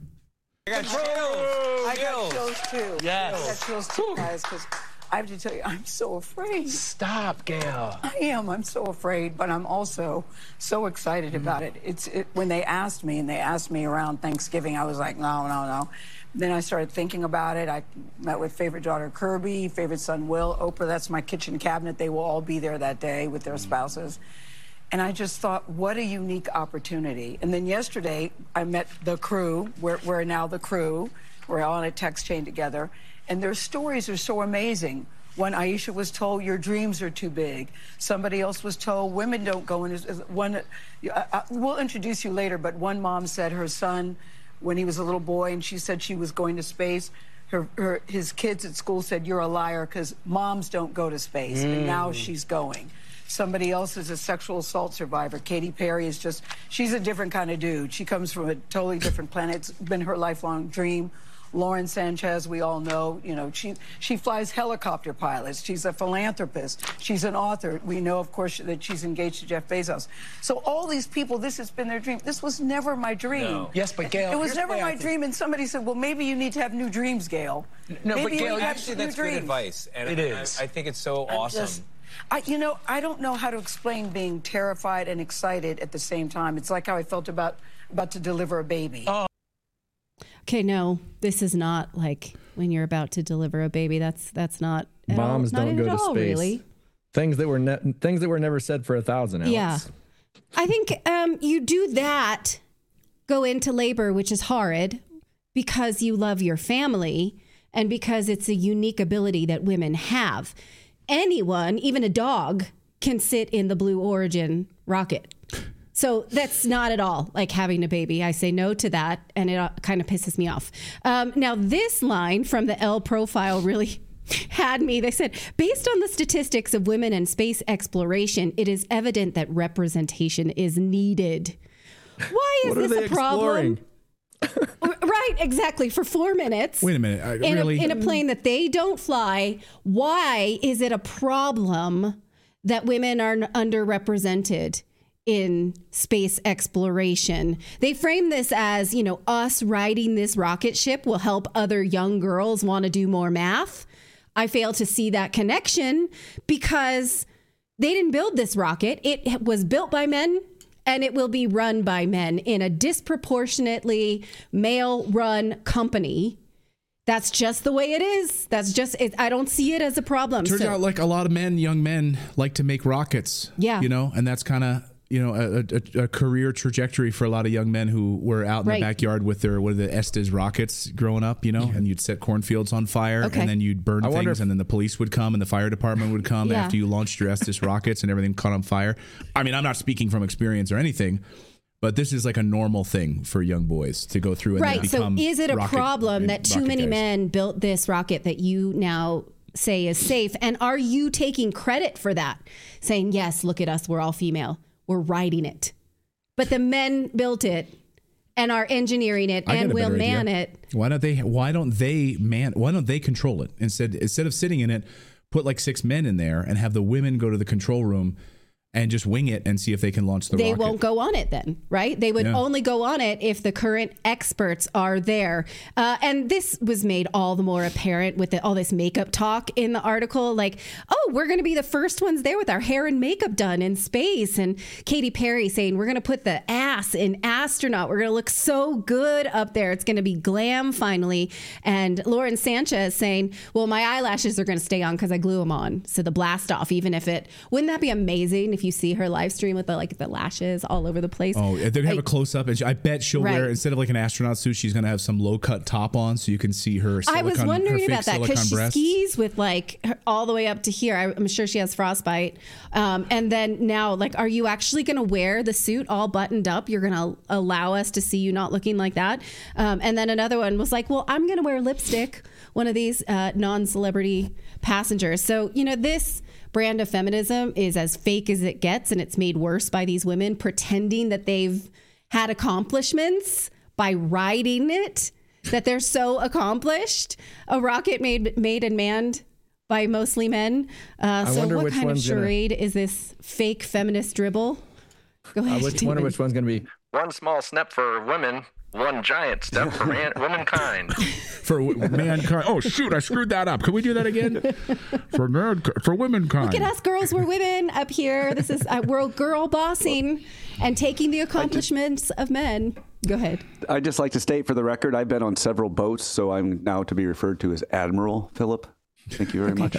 I got chills. I got chills too. Yes. I got chills too, guys, because I have to tell you, I'm so afraid. Stop, Gail. I am. I'm so afraid, but I'm also so excited about it. It's it, when they asked me, and they asked me around Thanksgiving, I was like, no, no, no. Then I started thinking about it. I met with favorite daughter Kirby, favorite son Will, Oprah. That's my kitchen cabinet. They will all be there that day with their spouses. And I just thought, what a unique opportunity. And then yesterday, I met the crew. We're, we're now the crew. We're all on a text chain together. And their stories are so amazing. One, Aisha was told, your dreams are too big. Somebody else was told, women don't go in. One, uh, uh, we'll introduce you later, but one mom said her son, when he was a little boy, and she said she was going to space, her, her his kids at school said, you're a liar, because moms don't go to space. Mm. And now she's going. Somebody else is a sexual assault survivor. Katy Perry is just, she's a different kind of dude. She comes from a totally different planet. It's been her lifelong dream. Lauren Sanchez, we all know, you know, she she flies helicopter pilots. She's a philanthropist. She's an author. We know, of course, that she's engaged to Jeff Bezos. So all these people, this has been their dream. This was never my dream. No. Yes, but Gail, it was here's never the way I my think- dream. And somebody said, well, maybe you need to have new dreams, Gail. No, maybe but you Gail, need to have actually, new that's good dreams. advice. And It I, is. I, I think it's so I'm awesome. just- I, you know, I don't know how to explain being terrified and excited at the same time. It's like how I felt about about to deliver a baby. Oh. Okay, no, this is not like when you're about to deliver a baby. That's that's not at all- moms not don't it go at to all, space. Really. Things that were ne- things that were never said for a thousand. Alex. Yeah. I think um, you do that, go into labor, which is horrid, because you love your family and because it's a unique ability that women have. Anyone, even a dog, can sit in the Blue Origin rocket. So that's not at all like having a baby. I say no to that, and it uh, kind of pisses me off. Um, now, this line from the Elle profile really had me. They said, based on the statistics of women in space exploration, it is evident that representation is needed. Why is What are this they a problem? exploring? Right, exactly. For four minutes. Wait a minute. I, in, really? a, in a plane that they don't fly. Why is it a problem that women are underrepresented in space exploration? They frame this as, you know, us riding this rocket ship will help other young girls want to do more math. I fail to see that connection because they didn't build this rocket. It was built by men and it will be run by men in a disproportionately male-run company. That's just the way it is. That's just, it, I don't see it as a problem. Turns So- out like a lot of men, young men, like to make rockets. Yeah. You know, and that's kind of, you know, a, a, a career trajectory for a lot of young men who were out in Right. the backyard with their, what are the Estes rockets growing up, you know, and you'd set cornfields on fire Okay. and then you'd burn I wonder things if- and then the police would come and the fire department would come Yeah. after you launched your Estes rockets and everything caught on fire. I mean, I'm not speaking from experience or anything, But this is like a normal thing for young boys to go through and right. then become So is it a rocket, problem that too many guys. men built this rocket that you now say is safe? And are you taking credit for that? Saying, yes, look at us, we're all female. We're riding it. But the men built it and are engineering it I got and a will better man idea. it. Why don't they why don't they man why don't they control it? Instead instead of sitting in it, put like six men in there and have the women go to the control room and just wing it and see if they can launch the They rocket. won't go on it then, right? They would Yeah. only go on it if the current experts are there. Uh, and this was made all the more apparent with the, all this makeup talk in the article. Like, oh, we're going to be the first ones there with our hair and makeup done in space. And Katy Perry saying, we're going to put the ass in astronaut. We're going to look so good up there. It's going to be glam finally. And Lauren Sanchez saying, well, my eyelashes are going to stay on because I glue them on. So the blast off, even if it, wouldn't that be amazing if you see her live stream with the like the lashes all over the place? Oh, they're gonna have a close up, and she, I bet she'll Right. wear, instead of like an astronaut suit, she's gonna have some low cut top on, so you can see her. Silicon, I was her wondering fake about that because silicon she breasts. skis with like her, all the way up to here. I, I'm sure she has frostbite. Um, and then now, like, are you actually going to wear the suit all buttoned up? You're going to allow us to see you not looking like that? Um, and then another one was like, well, I'm going to wear lipstick. One of these uh, non-celebrity passengers. So, you know, this brand of feminism is as fake as it gets, and it's made worse by these women pretending that they've had accomplishments by riding it, that they're so accomplished. A rocket made made and manned by mostly men. Uh, I so wonder what which kind of one's gonna- charade is this fake feminist dribble? Go I ahead. which, wonder David. which one's going to be. One small step for women, one giant step for man- womankind. For w- mankind. Oh shoot! I screwed that up. Can we do that again? For man, for womankind. Look at us, girls. We're women up here. This is uh, we're girl bossing and taking the accomplishments of men. Go ahead. I'd just like to state for the record, I've been on several boats, so I'm now to be referred to as Admiral Philip. Thank you very much.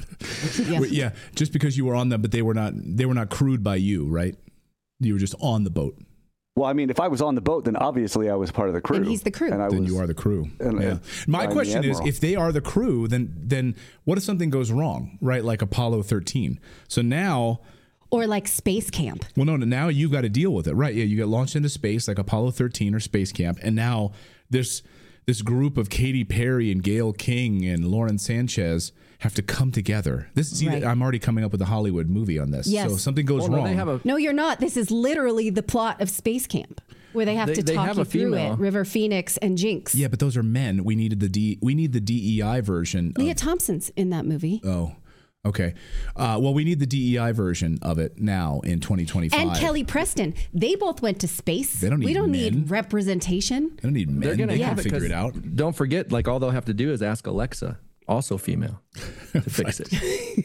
yeah. yeah, just because you were on them, but they were not. They were not crewed by you, right? You were just on the boat. Well, I mean, if I was on the boat, then obviously I was part of the crew. And he's the crew. And I Then was, you are the crew. and- yeah. and My I'm the question is, Admiral. if they are the crew, then then what if something goes wrong, right? Like Apollo thirteen. So now, Or like space camp. well, no, no, now you've got to deal with it, right? Yeah, you get launched into space like Apollo thirteen or Space Camp, and now this this group of Katy Perry and Gayle King and Lauren Sanchez have to come together. This see, Right. I'm already coming up with a Hollywood movie on this. Yes. So if something goes Well, no, wrong. they have a No, you're not. This is literally the plot of Space Camp, where they have They- to they talk have you a through female. it. River Phoenix and Jinx. yeah, but those are men. We needed the D. We need the D E I version. Leah of, Thompson's in that movie. oh, okay. Uh, well, we need the D E I version of it now in twenty twenty-five. And Kelly Preston. They both went to space. They don't we need don't men. need representation. They don't need men. They're gonna They have can it figure 'cause it out. Don't forget, like all they'll have to do is ask Alexa, also female, to fix it.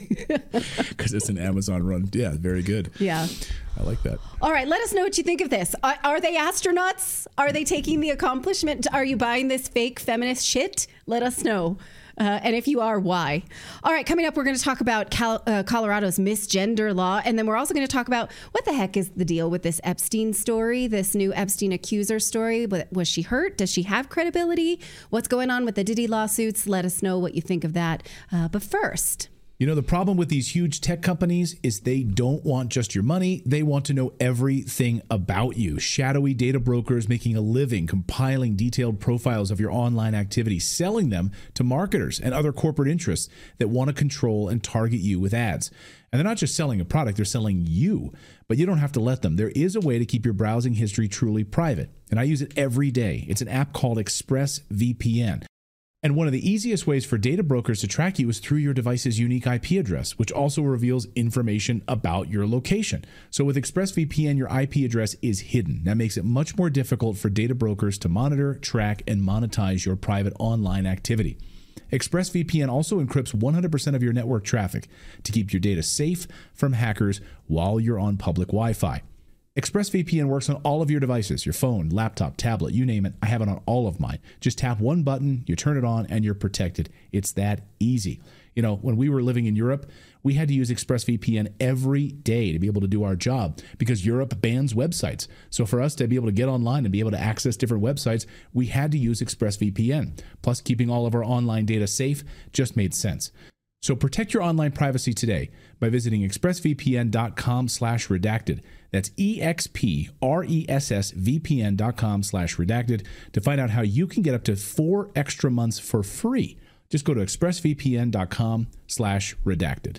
Because it's an Amazon run. Yeah, very good. Yeah. I like that. All right, let us know what you think of this. Are, are they astronauts? Are they taking the accomplishment? Are you buying this fake feminist shit? Let us know. Uh, and if you are, why? All right, coming up, we're going to talk about Cal- uh, Colorado's misgender law. And then we're also going to talk about what the heck is the deal with this Epstein story, this new Epstein accuser story. Was she hurt? Does she have credibility? What's going on with the Diddy lawsuits? Let us know what you think of that. Uh, but first... You know, the problem with these huge tech companies is they don't want just your money. They want to know everything about you. Shadowy data brokers making a living compiling detailed profiles of your online activity, selling them to marketers and other corporate interests that want to control and target you with ads. And they're not just selling a product, they're selling you. But you don't have to let them. There is a way to keep your browsing history truly private. And I use it every day. It's an app called ExpressVPN. And one of the easiest ways for data brokers to track you is through your device's unique I P address, which also reveals information about your location. So with ExpressVPN, your I P address is hidden. That makes it much more difficult for data brokers to monitor, track, and monetize your private online activity. ExpressVPN also encrypts one hundred percent of your network traffic to keep your data safe from hackers while you're on public Wi-Fi. ExpressVPN works on all of your devices, your phone, laptop, tablet, you name it. I have it on all of mine. Just tap one button, you turn it on, and you're protected. It's that easy. You know, when we were living in Europe, we had to use ExpressVPN every day to be able to do our job because Europe bans websites. So for us to be able to get online and be able to access different websites, we had to use ExpressVPN. Plus, keeping all of our online data safe just made sense. So protect your online privacy today by visiting expressvpn.com slash redacted. That's E-X-P-R-E-S-S-V-P-N dot com slash redacted to find out how you can get up to four extra months for free. Just go to expressvpn.com slash redacted.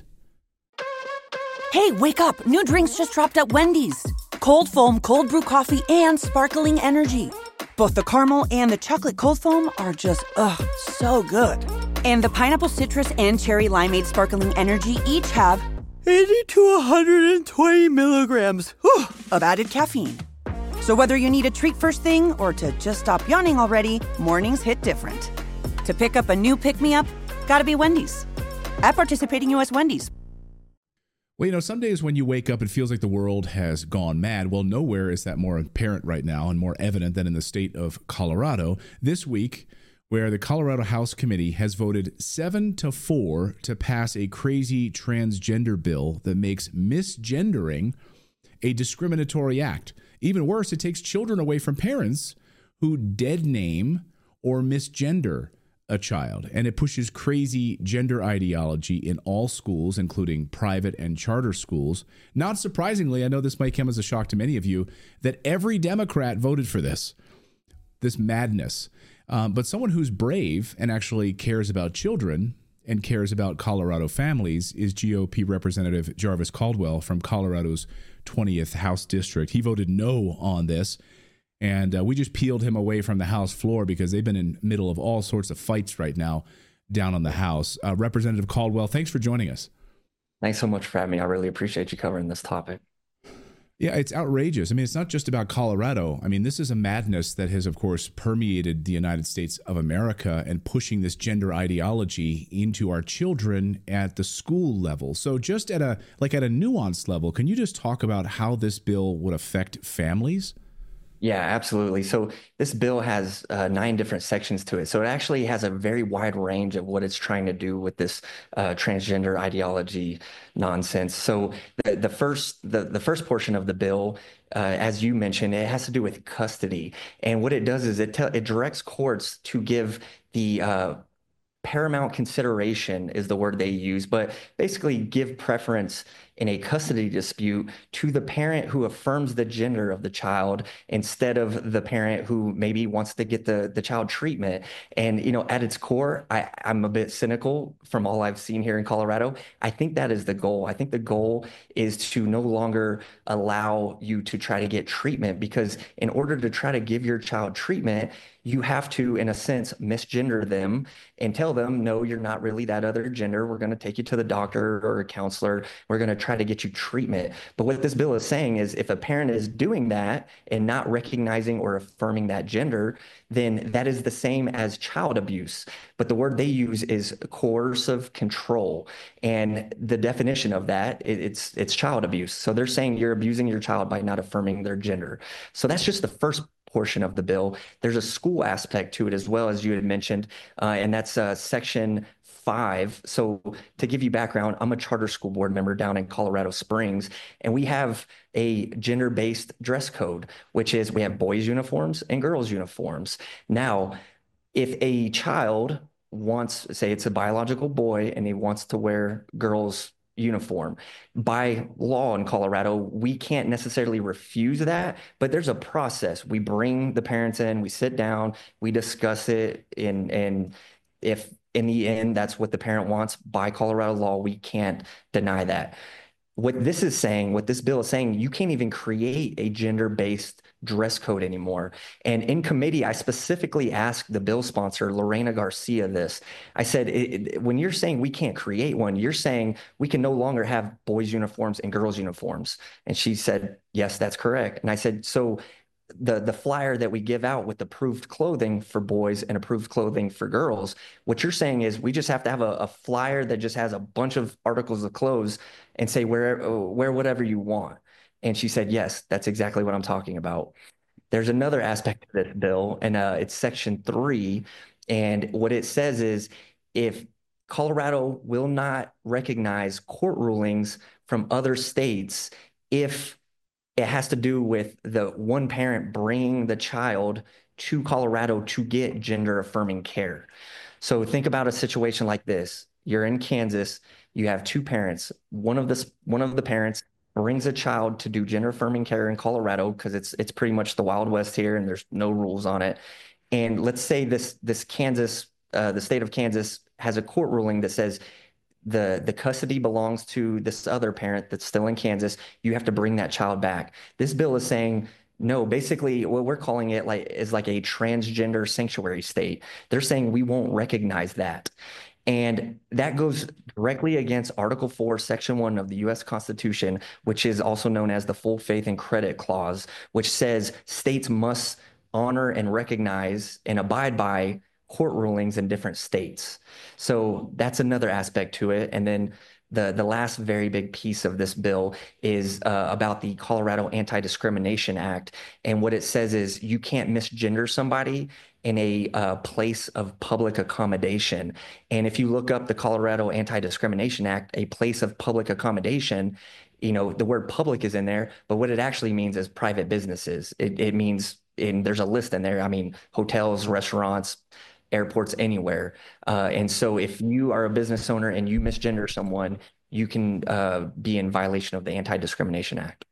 Hey, wake up. New drinks just dropped at Wendy's. Cold foam, cold brew coffee, and sparkling energy. Both the caramel and the chocolate cold foam are just, ugh, so good. And the pineapple citrus and cherry limeade sparkling energy each have eighty to one hundred twenty milligrams whew, of added caffeine. So whether you need a treat first thing or to just stop yawning already, mornings hit different. To pick up a new pick-me-up, gotta be Wendy's. At participating U S Wendy's. Well, you know, some days when you wake up, it feels like the world has gone mad. Well, nowhere is that more apparent right now and more evident than in the state of Colorado. This week, where the Colorado House Committee has voted seven to four to pass a crazy transgender bill that makes misgendering a discriminatory act. Even worse, it takes children away from parents who dead name or misgender a child, and it pushes crazy gender ideology in all schools, including private and charter schools. Not surprisingly, I know this might come as a shock to many of you, that every Democrat voted for this, this madness. Um, but someone who's brave and actually cares about children and cares about Colorado families is G O P Representative Jarvis Caldwell from Colorado's twentieth House District. He voted no on this. And uh, we just peeled him away from the House floor because they've been in the middle of all sorts of fights right now down on the House. Uh, Representative Caldwell, thanks for joining us. Thanks so much for having me. I really appreciate you covering this topic. Yeah, it's outrageous. I mean, it's not just about Colorado. I mean, this is a madness that has, of course, permeated the United States of America and pushing this gender ideology into our children at the school level. So just at a like at a nuanced level, can you just talk about how this bill would affect families? Yeah, absolutely. So this bill has uh, nine different sections to it. So it actually has a very wide range of what it's trying to do with this uh, transgender ideology nonsense. So the, the first the, the first portion of the bill, uh, as you mentioned, it has to do with custody. And what it does is it te- it directs courts to give the uh, paramount consideration is the word they use, but basically give preference in a custody dispute to the parent who affirms the gender of the child instead of the parent who maybe wants to get the, the child treatment. And, you know, at its core, I, I'm a bit cynical from all I've seen here in Colorado. I think that is the goal. I think the goal is to no longer allow you to try to get treatment, because in order to try to give your child treatment, you have to, in a sense, misgender them and tell them, no, you're not really that other gender. We're going to take you to the doctor or a counselor. We're going to try to get you treatment. But what this bill is saying is if a parent is doing that and not recognizing or affirming that gender, then that is the same as child abuse. But the word they use is coercive control. And the definition of that, it, it's it's child abuse. So they're saying you're abusing your child by not affirming their gender. So that's just the first portion of the bill. There's a school aspect to it as well, as you had mentioned, uh, and that's uh, section five. So to give you background, I'm a charter school board member down in Colorado Springs, and we have a gender-based dress code, which is we have boys' uniforms and girls' uniforms. Now, if a child wants, say it's a biological boy and he wants to wear girls' uniform, by law in Colorado, we can't necessarily refuse that, but there's a process. We bring the parents in, we sit down, we discuss it, and and if in the end that's what the parent wants, by Colorado law, we can't deny that. What this is saying, what this bill is saying, you can't even create a gender-based dress code anymore. And in committee, I specifically asked the bill sponsor, Lorena Garcia, this. I said, it, it, when you're saying we can't create one, you're saying we can no longer have boys' uniforms and girls' uniforms. And she said, yes, that's correct. And I said, so the the flyer that we give out with approved clothing for boys and approved clothing for girls, what you're saying is we just have to have a, a flyer that just has a bunch of articles of clothes and say wear, wear whatever you want. And she said, yes, that's exactly what I'm talking about. There's another aspect of this bill, and uh, it's section three. And what it says is if Colorado will not recognize court rulings from other states if it has to do with the one parent bringing the child to Colorado to get gender affirming care. So think about a situation like this. you're in Kansas, you have two parents. One of the one of the parents brings a child to do gender affirming care in Colorado because it's it's pretty much the Wild West here and there's no rules on it. And let's say this this Kansas, uh, the state of Kansas has a court ruling that says the the custody belongs to this other parent that's still in Kansas. You have to bring that child back. This bill is saying, no, basically what we're calling it like is like a transgender sanctuary state. They're saying we won't recognize that. And that goes directly against Article four, Section one of the U S Constitution, which is also known as the Full Faith and Credit Clause, which says states must honor and recognize and abide by court rulings in different states. So that's another aspect to it. And then the, the last very big piece of this bill is uh, about the Colorado Anti-Discrimination Act. And what it says is you can't misgender somebody in a uh, place of public accommodation. And if you look up the Colorado Anti-Discrimination Act, a place of public accommodation, you know, the word public is in there, but what it actually means is private businesses. It, it means, and there's a list in there, I mean, hotels, restaurants, airports, anywhere. Uh, and so if you are a business owner and you misgender someone, you can uh, be in violation of the Anti-Discrimination Act.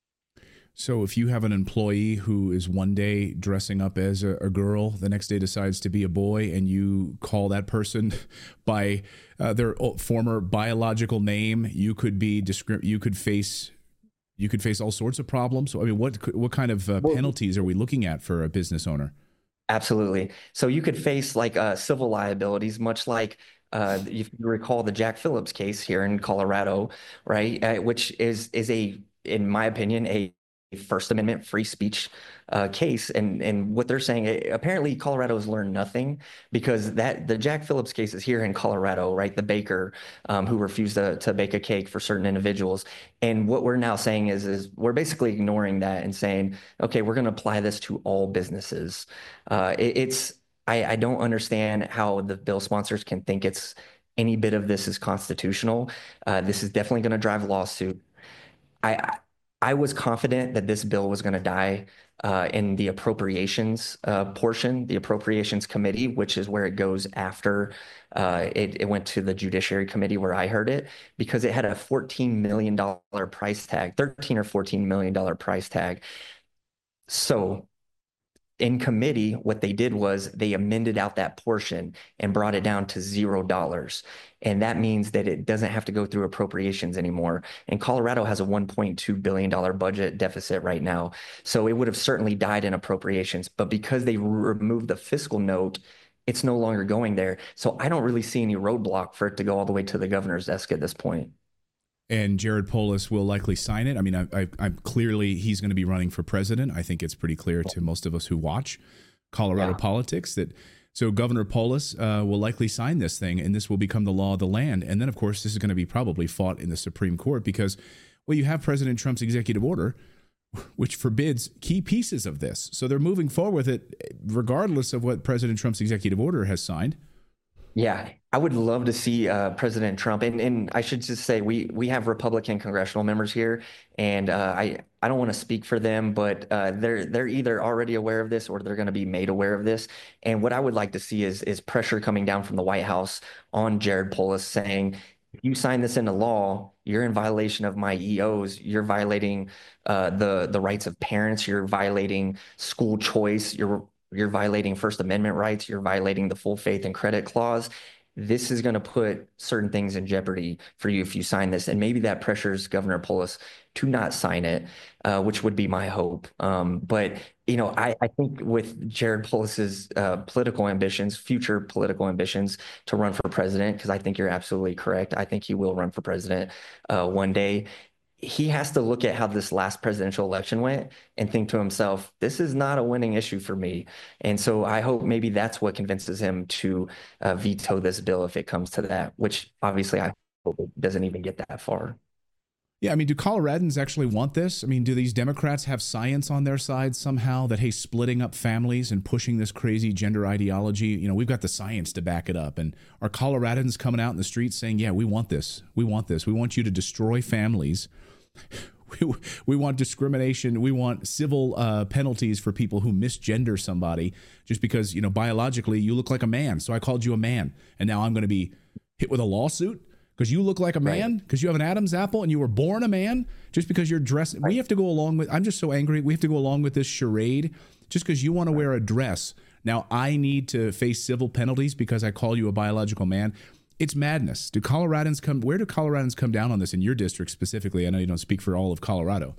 So if you have an employee who is one day dressing up as a, a girl, the next day decides to be a boy, and you call that person by uh, their former biological name, you could be discrim- you could face you could face all sorts of problems. So, I mean, what what kind of uh, penalties are we looking at for a business owner? Absolutely. So you could face like uh, civil liabilities, much like uh, if you recall the Jack Phillips case here in Colorado, right? Uh, which is is a, in my opinion, a First Amendment free speech uh, case. And and what they're saying, apparently Colorado has learned nothing, because that the Jack Phillips case is here in Colorado, right? The baker um, who refused to, to bake a cake for certain individuals. And what we're now saying is, is we're basically ignoring that and saying, okay, we're going to apply this to all businesses. Uh, it, it's I, I don't understand how the bill sponsors can think it's any bit of this is constitutional. Uh, this is definitely going to drive a lawsuit. I, I I was confident that this bill was going to die uh, in the appropriations uh, portion, the appropriations committee, which is where it goes after uh, it, it went to the Judiciary Committee where I heard it, because it had a fourteen million dollars price tag, thirteen or fourteen million dollars price tag. So in committee, what they did was they amended out that portion and brought it down to zero dollars. And that means that it doesn't have to go through appropriations anymore. And Colorado has a one point two billion dollars budget deficit right now. So it would have certainly died in appropriations. But because they removed the fiscal note, it's no longer going there. So I don't really see any roadblock for it to go all the way to the governor's desk at this point. And Jared Polis will likely sign it. I mean, I, I, I'm clearly he's going to be running for president. I think it's pretty clear to most of us who watch Colorado yeah. politics that so Governor Polis uh, will likely sign this thing, and this will become the law of the land. And then, of course, this is going to be probably fought in the Supreme Court because, well, you have President Trump's executive order, which forbids key pieces of this. So they're moving forward with it regardless of what President Trump's executive order has signed. Yeah, I would love to see uh, President Trump, and, and I should just say we we have Republican congressional members here, and uh, I I don't want to speak for them, but uh, they're they're either already aware of this or they're going to be made aware of this. And what I would like to see is is pressure coming down from the White House on Jared Polis saying, if you sign this into law, you're in violation of my E Os. You're violating uh, the the rights of parents. You're violating school choice. You're You're violating First Amendment rights. You're violating the Full Faith and Credit Clause. This is going to put certain things in jeopardy for you if you sign this. And maybe that pressures Governor Polis to not sign it, uh, which would be my hope. Um, but, you know, I, I think with Jared Polis's uh, political ambitions, future political ambitions to run for president, because I think you're absolutely correct. I think he will run for president uh, one day. He has to look at how this last presidential election went and think to himself, this is not a winning issue for me. And so I hope maybe that's what convinces him to uh, veto this bill if it comes to that, which obviously I hope it doesn't even get that far. Yeah, I mean, do Coloradans actually want this? I mean, do these Democrats have science on their side somehow that, hey, splitting up families and pushing this crazy gender ideology, you know, we've got the science to back it up. And are Coloradans coming out in the streets saying, yeah, we want this. We want this. We want you to destroy families. We, we want discrimination. We want civil uh, penalties for people who misgender somebody just because, you know, biologically you look like a man. So I called you a man. And now I'm going to be hit with a lawsuit because you look like a man, because right. you have an Adam's apple and you were born a man, just because you're dressed. Right. We have to go along with, I'm just so angry. We have to go along with this charade just because you want to right. wear a dress. Now I need to face civil penalties because I call you a biological man. It's madness. Do Coloradans come, where do Coloradans come down on this in your district specifically? I know you don't speak for all of Colorado.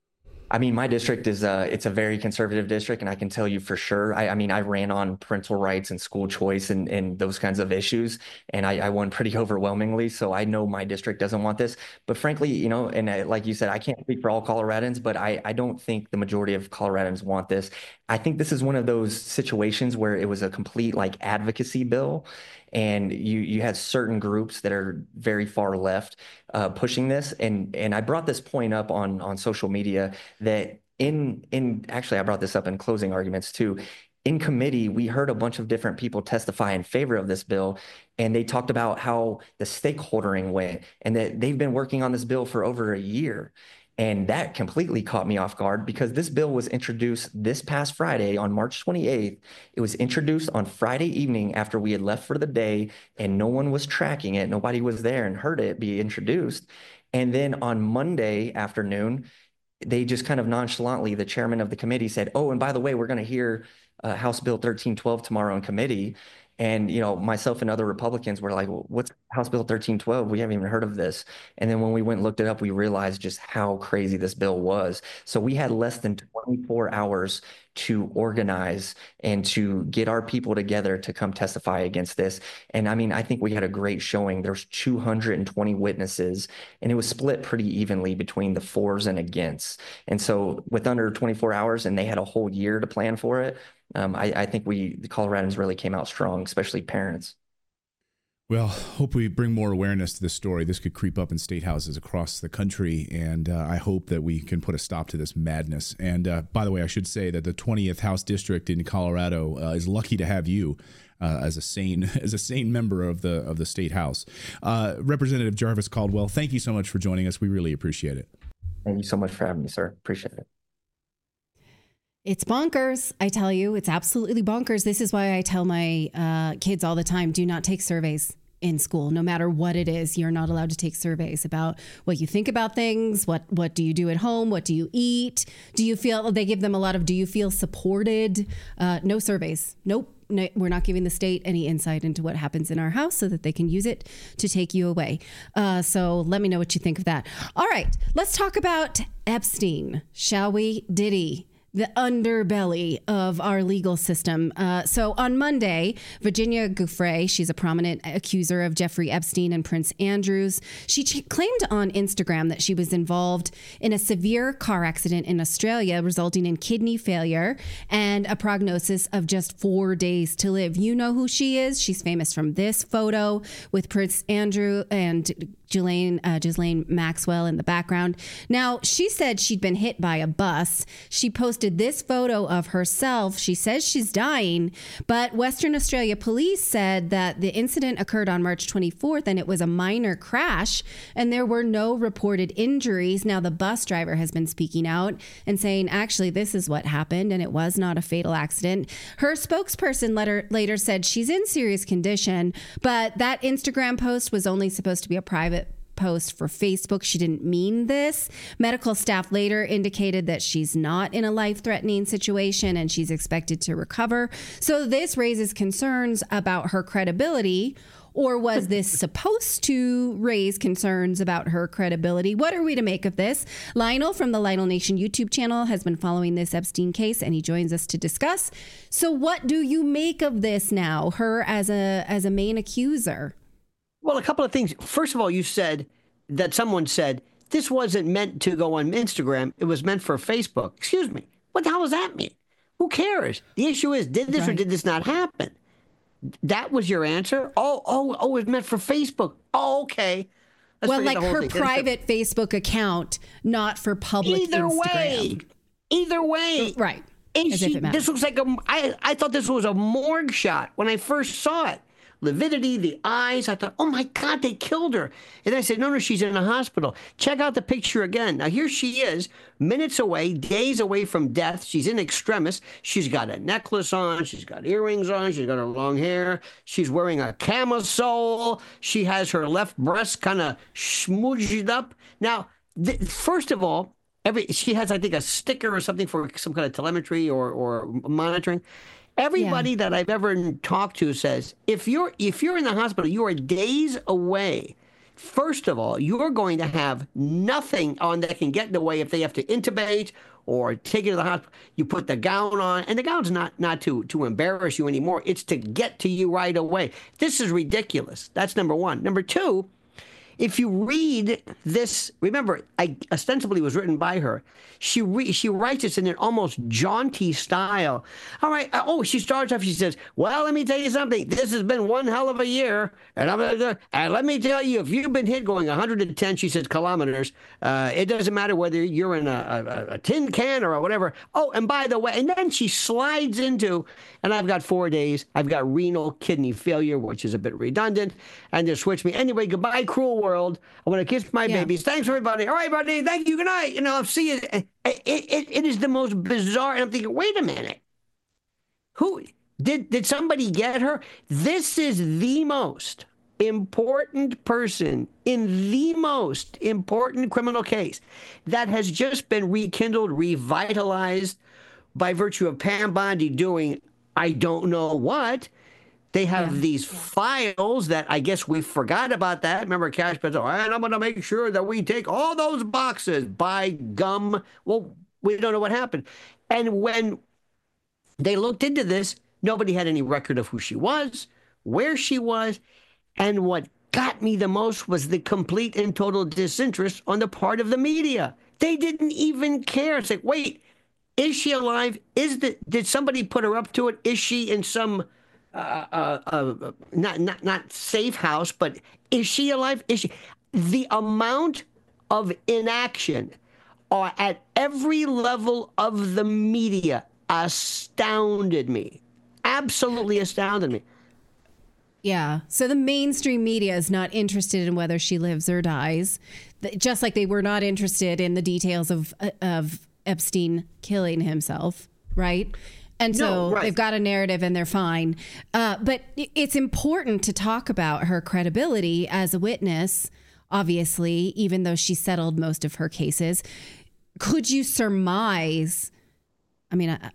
I mean, my district is uh it's a very conservative district, and I can tell you for sure. I, I mean, I ran on parental rights and school choice and, and those kinds of issues, and I, I won pretty overwhelmingly. So I know my district doesn't want this. But frankly, you know, and I, like you said, I can't speak for all Coloradans, but I, I don't think the majority of Coloradans want this. I think this is one of those situations where it was a complete like advocacy bill. And you you had certain groups that are very far left uh, pushing this, and and I brought this point up on on social media that in in actually I brought this up in closing arguments too. In committee, we heard a bunch of different people testify in favor of this bill, and they talked about how the stakeholdering went, and that they've been working on this bill for over a year. And that completely caught me off guard because this bill was introduced this past Friday on March twenty-eighth. It was introduced on Friday evening after we had left for the day and no one was tracking it. Nobody was there and heard it be introduced. And then on Monday afternoon, they just kind of nonchalantly, the chairman of the committee said, oh, and by the way, we're going to hear uh, House Bill thirteen twelve tomorrow in committee. And, you know, myself and other Republicans were like, well, what's House Bill thirteen twelve? We haven't even heard of this. And then when we went and looked it up, we realized just how crazy this bill was. So we had less than twenty-four hours to organize and to get our people together to come testify against this. And I mean, I think we had a great showing. There's two hundred twenty witnesses, and it was split pretty evenly between the fors and against. And so with under twenty-four hours, and they had a whole year to plan for it, Um, I, I think we, the Coloradans really came out strong, especially parents. Well, hope we bring more awareness to this story. This could creep up in state houses across the country, and uh, I hope that we can put a stop to this madness. And uh, by the way, I should say that the twentieth House District in Colorado uh, is lucky to have you uh, as a sane as a sane member of the of the state house. Uh, Representative Jarvis Caldwell, thank you so much for joining us. We really appreciate it. Thank you so much for having me, sir. Appreciate it. It's bonkers. I tell you, it's absolutely bonkers. This is why I tell my uh, kids all the time, do not take surveys in school, no matter what it is. You're not allowed to take surveys about what you think about things. What, what do you do at home? What do you eat? Do you feel, they give them a lot of, do you feel supported? Uh, no surveys. Nope. No, we're not giving the state any insight into what happens in our house so that they can use it to take you away. Uh, so let me know what you think of that. All right, let's talk about Epstein, shall we? Diddy. The underbelly of our legal system. Uh, so on Monday, Virginia Giuffre, she's a prominent accuser of Jeffrey Epstein and Prince Andrews. She ch- claimed on Instagram that she was involved in a severe car accident in Australia, resulting in kidney failure and a prognosis of just four days to live. You know who she is. She's famous from this photo with Prince Andrew and Ghislaine, uh, Ghislaine Maxwell in the background. Now, she said she'd been hit by a bus. She posted this photo of herself. She says she's dying, but Western Australia police said that the incident occurred on March twenty-fourth and it was a minor crash and there were no reported injuries. Now, the bus driver has been speaking out and saying, actually, this is what happened and it was not a fatal accident. Her spokesperson later, later said she's in serious condition, but that Instagram post was only supposed to be a private post for Facebook. She didn't mean this. Medical staff later indicated that she's not in a life-threatening situation and she's expected to recover. So this raises concerns about her credibility. Or was this supposed to raise concerns about her credibility? What are we to make of this? Lionel from the Lionel Nation YouTube channel has been following this Epstein case, and he joins us to discuss. So what do you make of this now, her as a as a main accuser? Well, a couple of things. First of all, you said that someone said this wasn't meant to go on Instagram. It was meant for Facebook. Excuse me. What the hell does that mean? Who cares? The issue is, did this right. or did this not happen? That was your answer? Oh, oh, oh, it was meant for Facebook. Oh, okay. Let's well, like her thing. private Facebook account, not for public Either Instagram. way. Either way. Right. She, this looks like a, I, I thought this was a morgue shot when I first saw it. lividity, the eyes. I thought, oh my God, they killed her. And I said, no, no, she's in a hospital. Check out the picture again. Now, here she is, minutes away, days away from death. She's in extremis. She's got a necklace on. She's got earrings on. She's got her long hair. She's wearing a camisole. She has her left breast kind of smooched up. Now, th- first of all, every she has, I think, a sticker or something for some kind of telemetry or, or monitoring. Everybody yeah. that I've ever talked to says, if you're if you're in the hospital, you are days away. First of all, you're going to have nothing on that can get in the way if they have to intubate or take you to the hospital. You put the gown on, and the gown's not, not to, to embarrass you anymore. It's to get to you right away. This is ridiculous. That's number one. Number two, if you read this, remember, I ostensibly was written by her. She re, she writes this in an almost jaunty style. All right. Uh, oh, she starts off. She says, "Well, let me tell you something. This has been one hell of a year, and I'm gonna, and let me tell you, if you've been hit going one hundred ten," she says, kilometers. Uh, it doesn't matter whether you're in a, a, a tin can or whatever. Oh, and by the way, and then she slides into, and I've got four days. I've got renal kidney failure, which is a bit redundant, and they switch me anyway. Goodbye, cruel world. I want to kiss my yeah. babies. Thanks, everybody. All right, buddy. Thank you. Good night. You know, I'll see you. It, it, it is the most bizarre. And I'm thinking, wait a minute. Who did did somebody get her? This is the most important person in the most important criminal case that has just been rekindled, revitalized by virtue of Pam Bondi doing I don't know what. They have yeah. these files that I guess we forgot about that. Remember, Cash said, and I'm going to make sure that we take all those boxes. By gum. Well, we don't know what happened. And when they looked into this, nobody had any record of who she was, where she was. And what got me the most was the complete and total disinterest on the part of the media. They didn't even care. It's like, wait, is she alive? Is the, did somebody put her up to it? Is she in some... Uh, uh, uh, not not not safe house, but is she alive? Is she? The amount of inaction uh, at every level of the media astounded me. Absolutely astounded me. Yeah. So the mainstream media is not interested in whether she lives or dies, just like they were not interested in the details of of Epstein killing himself, right? And so no, right. they've got a narrative and they're fine. Uh, but it's important to talk about her credibility as a witness, obviously, even though she settled most of her cases. Could you surmise, I mean, uh,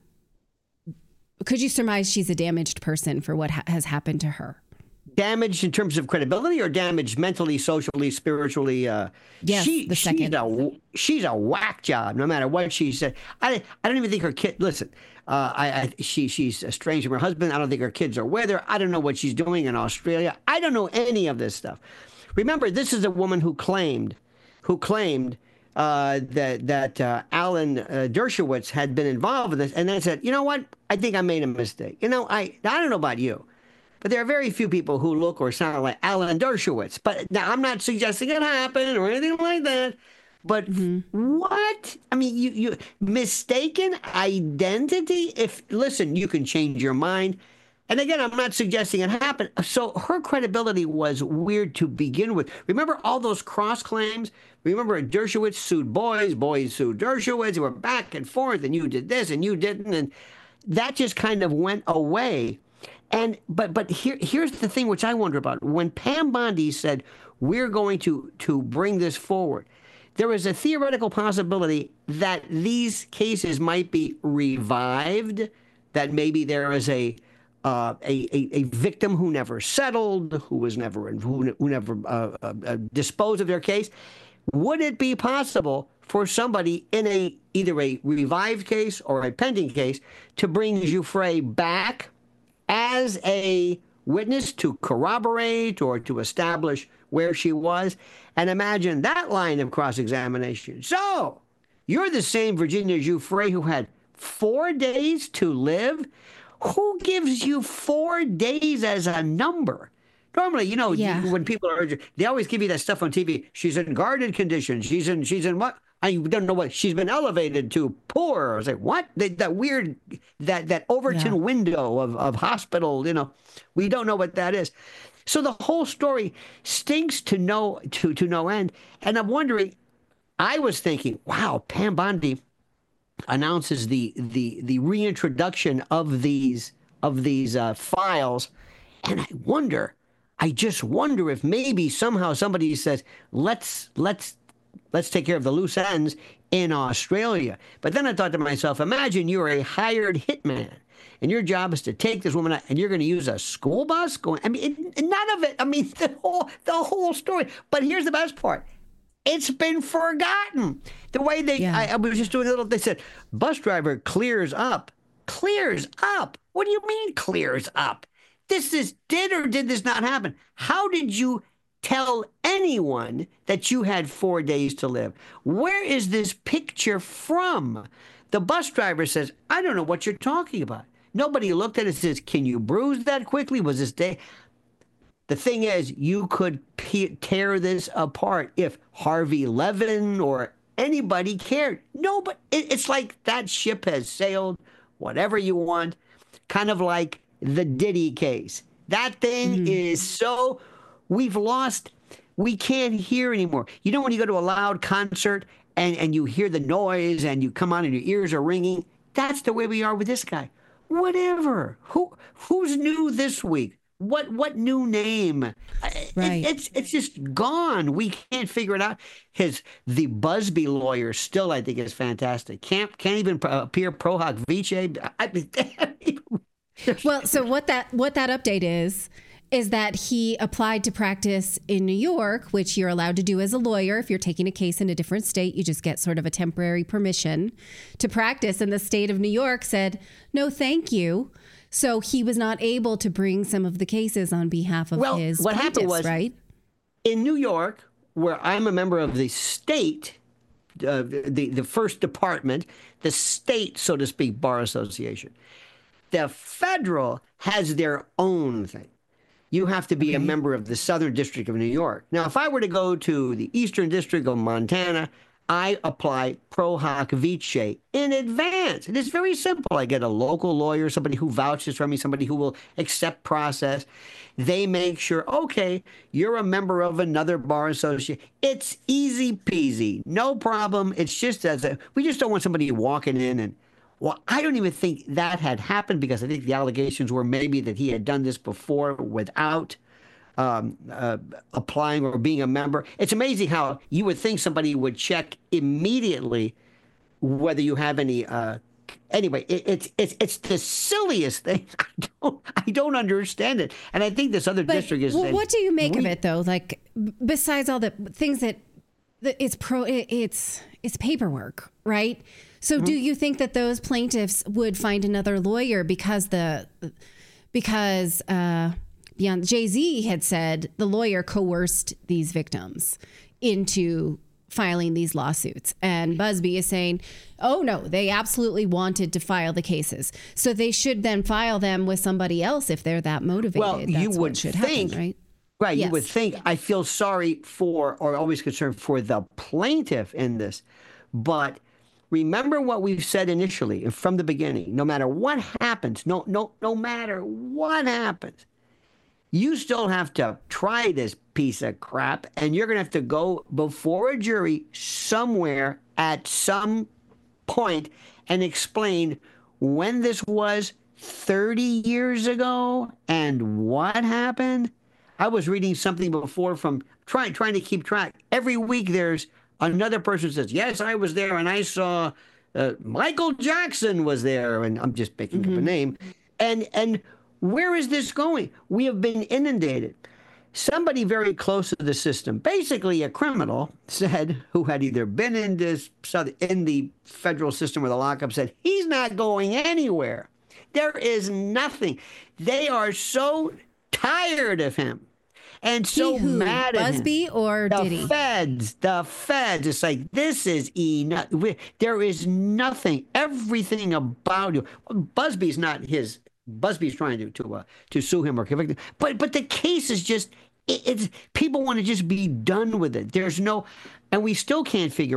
could you surmise she's a damaged person for what ha- has happened to her? Damaged in terms of credibility or damaged mentally, socially, spiritually? Uh, yes, she, the second. She's a, she's a whack job, no matter what she said. I, I don't even think her kid, listen, uh, I, I she she's estranged from her husband. I don't think her kids are with her. I don't know what she's doing in Australia. I don't know any of this stuff. Remember, this is a woman who claimed, who claimed uh, that that uh, Alan uh, Dershowitz had been involved with this, and then said, you know what? I think I made a mistake. You know, I I don't know about you, but there are very few people who look or sound like Alan Dershowitz. But now I'm not suggesting it happened or anything like that. But mm-hmm. what? I mean, you, you mistaken identity? If listen, you can change your mind. And again, I'm not suggesting it happened. So her credibility was weird to begin with. Remember all those cross claims? Remember Dershowitz sued boys, boys sued Dershowitz. They were back and forth, and you did this and you didn't, and that just kind of went away. And but but here here's the thing which I wonder about. When Pam Bondi said we're going to to bring this forward, there is a theoretical possibility that these cases might be revived, that maybe there is a uh, a, a, a victim who never settled, who was never who, who never uh, uh, disposed of their case. Would it be possible for somebody in a either a revived case or a pending case to bring Giuffre back as a witness to corroborate or to establish where she was? And imagine that line of cross-examination. So, you're the same Virginia Giuffre who had four days to live? Who gives you four days as a number? Normally, you know, yeah. you, when people are, they always give you that stuff on T V. She's in guarded condition. She's in, she's in what? I don't know what she's been elevated to poor. I was like, what? That, that weird, that that Overton yeah. window of, of hospital, you know, we don't know what that is. So the whole story stinks to no to, to no end. And I'm wondering, I was thinking, wow, Pam Bondi announces the the the reintroduction of these of these uh, files, and I wonder, I just wonder if maybe somehow somebody says, let's let's let's take care of the loose ends in Australia. But then I thought to myself, imagine you're a hired hitman, and your job is to take this woman out, and you're going to use a school bus going. I mean, it, none of it. I mean, the whole the whole story. But here's the best part. It's been forgotten. The way they, yeah. I, I was just doing a little, they said, bus driver clears up. Clears up? What do you mean clears up? This is, did or did this not happen? How did you tell anyone that you had four days to live? Where is this picture from? The bus driver says, I don't know what you're talking about. Nobody looked at it and says, can you bruise that quickly? Was this day? The thing is, you could pe- tear this apart if Harvey Levin or anybody cared. No, but it, it's like that ship has sailed, whatever you want, kind of like the Diddy case. That thing mm-hmm. is so, we've lost, we can't hear anymore. You know when you go to a loud concert and, and you hear the noise and you come on and your ears are ringing? That's the way we are with this guy. Whatever. Who Who's new this week? What what new name? Right. It, it's it's just gone. We can't figure it out. His the Busby lawyer still, I think, is fantastic. Can't can't even appear pro hoc vice. I mean, well, so what that what that update is is that he applied to practice in New York, which you're allowed to do as a lawyer. If you're taking a case in a different state, you just get sort of a temporary permission to practice. And the state of New York said, no, thank you. So he was not able to bring some of the cases on behalf of well, his what happened was, right? In New York, where I'm a member of the state, uh, the, the first department, the state, so to speak, Bar Association, the federal has their own thing. You have to be okay. a member of the Southern District of New York. Now, if I were to go to the Eastern District of Montana, I apply pro hoc vice in advance. It is very simple. I get a local lawyer, somebody who vouches for me, somebody who will accept process. They make sure, okay, you're a member of another bar association. It's easy peasy, no problem. It's just as a, we just don't want somebody walking in and, well, I don't even think that had happened because I think the allegations were maybe that he had done this before without Um, uh, applying or being a member. It's amazing how you would think somebody would check immediately whether you have any. Uh, anyway, it, it's it's it's the silliest thing. I don't I don't understand it, and I think this other but, district is. Well, saying, what do you make we, of it though? Like besides all the things that, that it's pro, it, it's it's paperwork, right? So mm-hmm. do you think that those plaintiffs would find another lawyer because the because uh, Beyond Jay-Z had said the lawyer coerced these victims into filing these lawsuits, and Busby is saying, oh no, they absolutely wanted to file the cases, so they should then file them with somebody else if they're that motivated. Well, That's you would what should think, happen, right? Right, yes. You would think. I feel sorry for, or always concerned for the plaintiff in this, but remember what we've said initially and from the beginning. No matter what happens, no, no, no matter what happens, you still have to try this piece of crap, and you're going to have to go before a jury somewhere at some point and explain when this was thirty years ago and what happened. I was reading something before from trying trying to keep track. Every week there's another person who says, yes, I was there and I saw uh, Michael Jackson was there, and I'm just making mm-hmm. up a name. And and where is this going? We have been inundated. Somebody very close to the system, basically a criminal, said, who had either been in this in the federal system or the lockup, said, he's not going anywhere. There is nothing. They are so tired of him and so who, mad at Busby him. or the Diddy? Feds, the feds. It's like, this is enough. There is nothing, everything about you. Busby's not his. Busby's trying to to uh, to sue him or convict him, but but the case is just it, it's people want to just be done with it. There's no, and we still can't figure out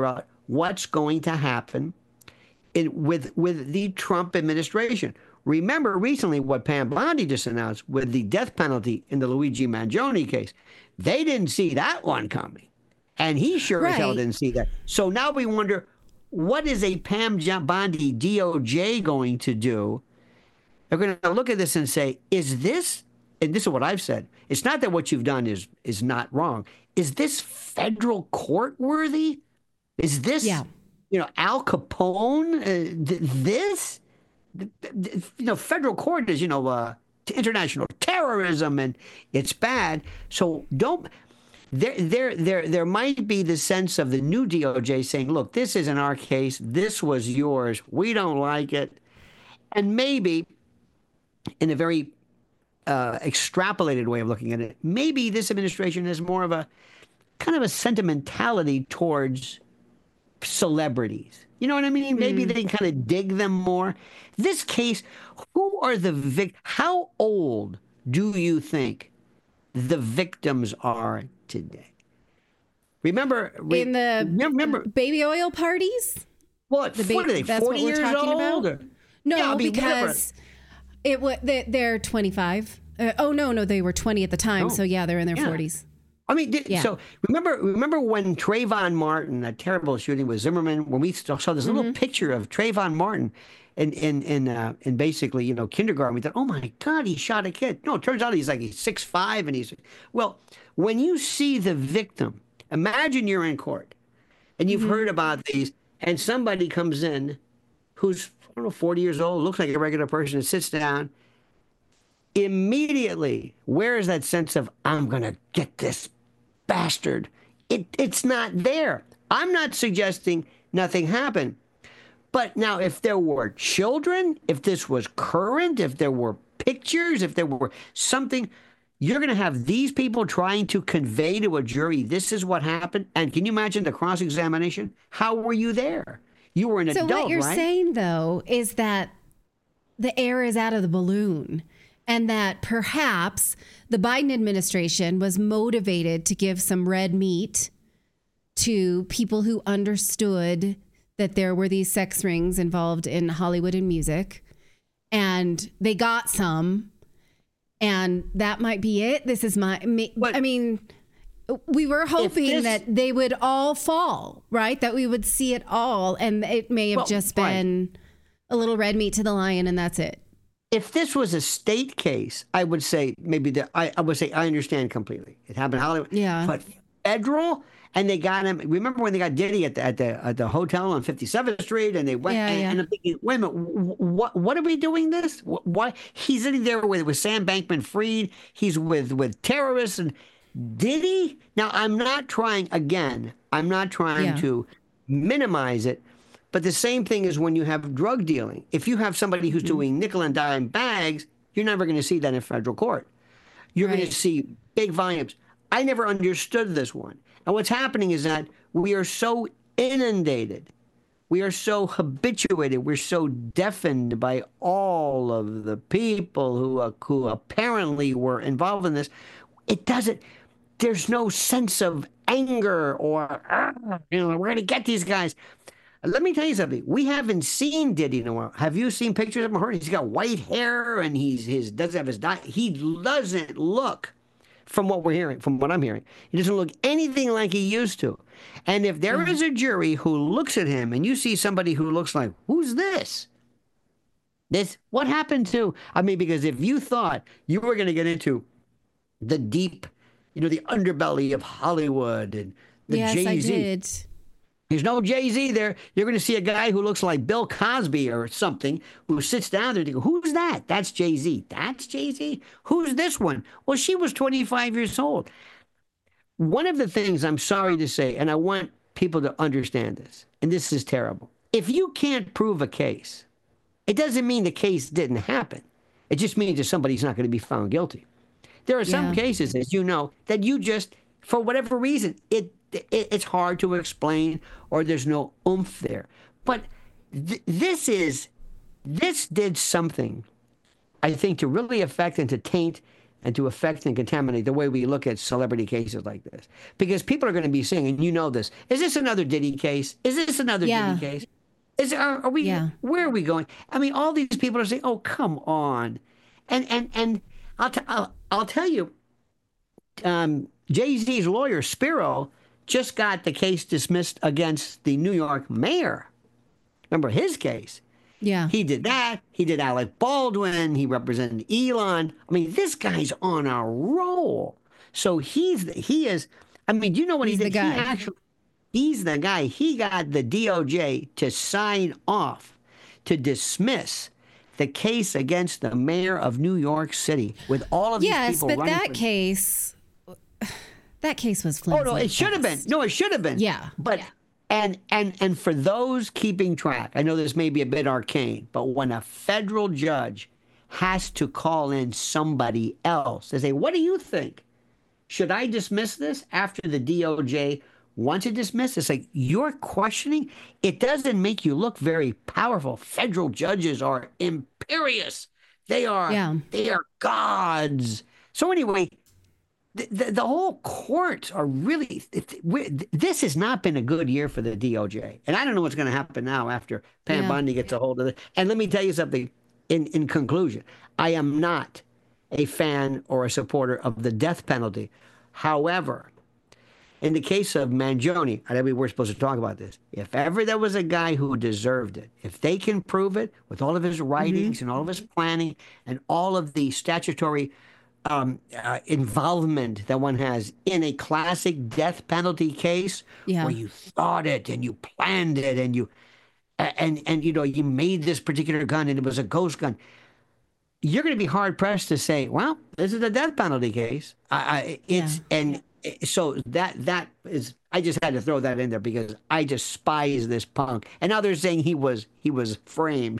what's going to happen in, with with the Trump administration. Remember recently what Pam Bondi just announced with the death penalty in the Luigi Mangione case. They didn't see that one coming. And he sure as hell Right. didn't see that. So now we wonder, what is a Pam Bondi D O J going to do? They're going to look at this and say, is this, and this is what I've said, it's not that what you've done is is not wrong. Is this federal court worthy? Is this, Yeah. you know, Al Capone? Uh, th- this? Th- th- You know, federal court is, you know, uh, international terrorism, and it's bad. So don't. There, there, there, there might be the sense of the new D O J saying, "Look, this isn't our case. This was yours. We don't like it," and maybe, in a very uh, extrapolated way of looking at it, maybe this administration has more of a kind of a sentimentality towards celebrities. You know what I mean? Maybe they kind of dig them more. This case, who are the vic? How old do you think the victims are today? Remember, re- In the remember baby oil parties? what? The ba- what are they? that's what Forty we're years talking old? about? Or- No, Yeah, I mean, whatever. because it was they, they're twenty-five. Uh, oh no, no, they were twenty at the time. Oh. So yeah, they're in their Yeah. forties. I mean, did, Yeah. so remember, remember when Trayvon Martin, that terrible shooting with Zimmerman, when we saw this little Mm-hmm. picture of Trayvon Martin in in in uh, in basically you know kindergarten, we thought, oh my God, he shot a kid. No, it turns out he's like he's six five, and he's well. When you see the victim, imagine you're in court, and you've Mm-hmm. heard about these, and somebody comes in, who's I don't know forty years old, looks like a regular person, and sits down. Immediately, where is that sense of I'm gonna get this bastard? It it's not there. I'm not suggesting nothing happened. But now if there were children, if this was current, if there were pictures, if there were something, you're going to have these people trying to convey to a jury this is what happened. And can you imagine the cross-examination? How were you there? You were an So adult, what you're right? saying though is that the air is out of the balloon, and that perhaps the Biden administration was motivated to give some red meat to people who understood that there were these sex rings involved in Hollywood and music, and they got some, and that might be it. This is my, I mean, we were hoping this- that they would all fall, right? That we would see it all, and it may have Well, just right. been a little red meat to the lion, and that's it. If this was a state case, I would say maybe that I, I would say I understand completely. It happened in Hollywood. Yeah. But federal, and they got him. Remember when they got Diddy at the at the at the hotel on fifty-seventh Street, and they went. Yeah, and, yeah. and I'm thinking, wait a minute, wh- what what are we doing this? Wh- Why he's sitting there with with Sam Bankman-Fried? He's with with terrorists, and did he? Now I'm not trying again. I'm not trying Yeah. to minimize it. But the same thing is when you have drug dealing. If you have somebody who's doing nickel and dime bags, you're never going to see that in federal court. You're going Right. to see big volumes. I never understood this one. And what's happening is that we are so inundated. We are so habituated. We're so deafened by all of the people who, uh, who apparently were involved in this. It doesn't, there's no sense of anger or, "Ah, you know, we're going to get these guys." Let me tell you something. We haven't seen Diddy in a while. Have you seen pictures of him? He's got white hair and he's his doesn't have his diet. He doesn't look, from what we're hearing, from what I'm hearing, he doesn't look anything like he used to. And if there is a jury who looks at him and you see somebody who looks like, who's this? This what happened to? I mean, because if you thought you were going to get into the deep, you know, the underbelly of Hollywood and the Yes, Jay-Z. I did. There's no Jay-Z there. You're going to see a guy who looks like Bill Cosby or something who sits down there and you go, who's that? That's Jay-Z. That's Jay-Z? Who's this one? Well, she was twenty-five years old. One of the things I'm sorry to say, and I want people to understand this, and this is terrible. If you can't prove a case, it doesn't mean the case didn't happen. It just means that somebody's not going to be found guilty. There are some Yeah. cases, as you know, that you just, for whatever reason, it, it it's hard to explain or there's no oomph there. But th- this is, this did something, I think, to really affect and to taint and to affect and contaminate the way we look at celebrity cases like this. Because people are going to be saying, and you know this, is this another Diddy case? Is this another Yeah. Diddy case? Is are, are we? Yeah. Where are we going? I mean, all these people are saying, "Oh, come on," and and and I'll t- I'll, I'll tell you, um, Jay-Z's lawyer Spiro just got the case dismissed against the New York mayor. Remember his case? Yeah. He did that. He did Alec Baldwin. He represented Elon. I mean, this guy's on a roll. So he's he is. I mean, do you know what He's he the did? guy. He actually, he's the guy. He got the D O J to sign off to dismiss the case against the mayor of New York City with all of Yes, these people but running that for- case, that case was Oh flimsy. no, it at should have been. best. No, it should have been. Yeah. But and and and for those keeping track, I know this may be a bit arcane, but when a federal judge has to call in somebody else to say, "What do you think? Should I dismiss this?" after the D O J wants to dismiss, it's like you're questioning. It doesn't make you look very powerful. Federal judges are imperious. They are. Yeah. They are gods. So anyway. The, the, the whole courts are really, it, we, this has not been a good year for the D O J. And I don't know what's going to happen now after Pam Yeah. Bondi gets a hold of it. And let me tell you something in, in conclusion. I am not a fan or a supporter of the death penalty. However, in the case of Mangione, I know we were supposed to talk about this. If ever there was a guy who deserved it, if they can prove it with all of his writings and all of his planning and all of the statutory Um, uh, involvement that one has in a classic death penalty case Yeah. where you thought it and you planned it and you and and you know you made this particular gun and it was a ghost gun, you're going to be hard pressed to say, well, this is a death penalty case. I, I it's Yeah. and so that that is I just had to throw that in there because I despise this punk. And now they're saying he was he was framed.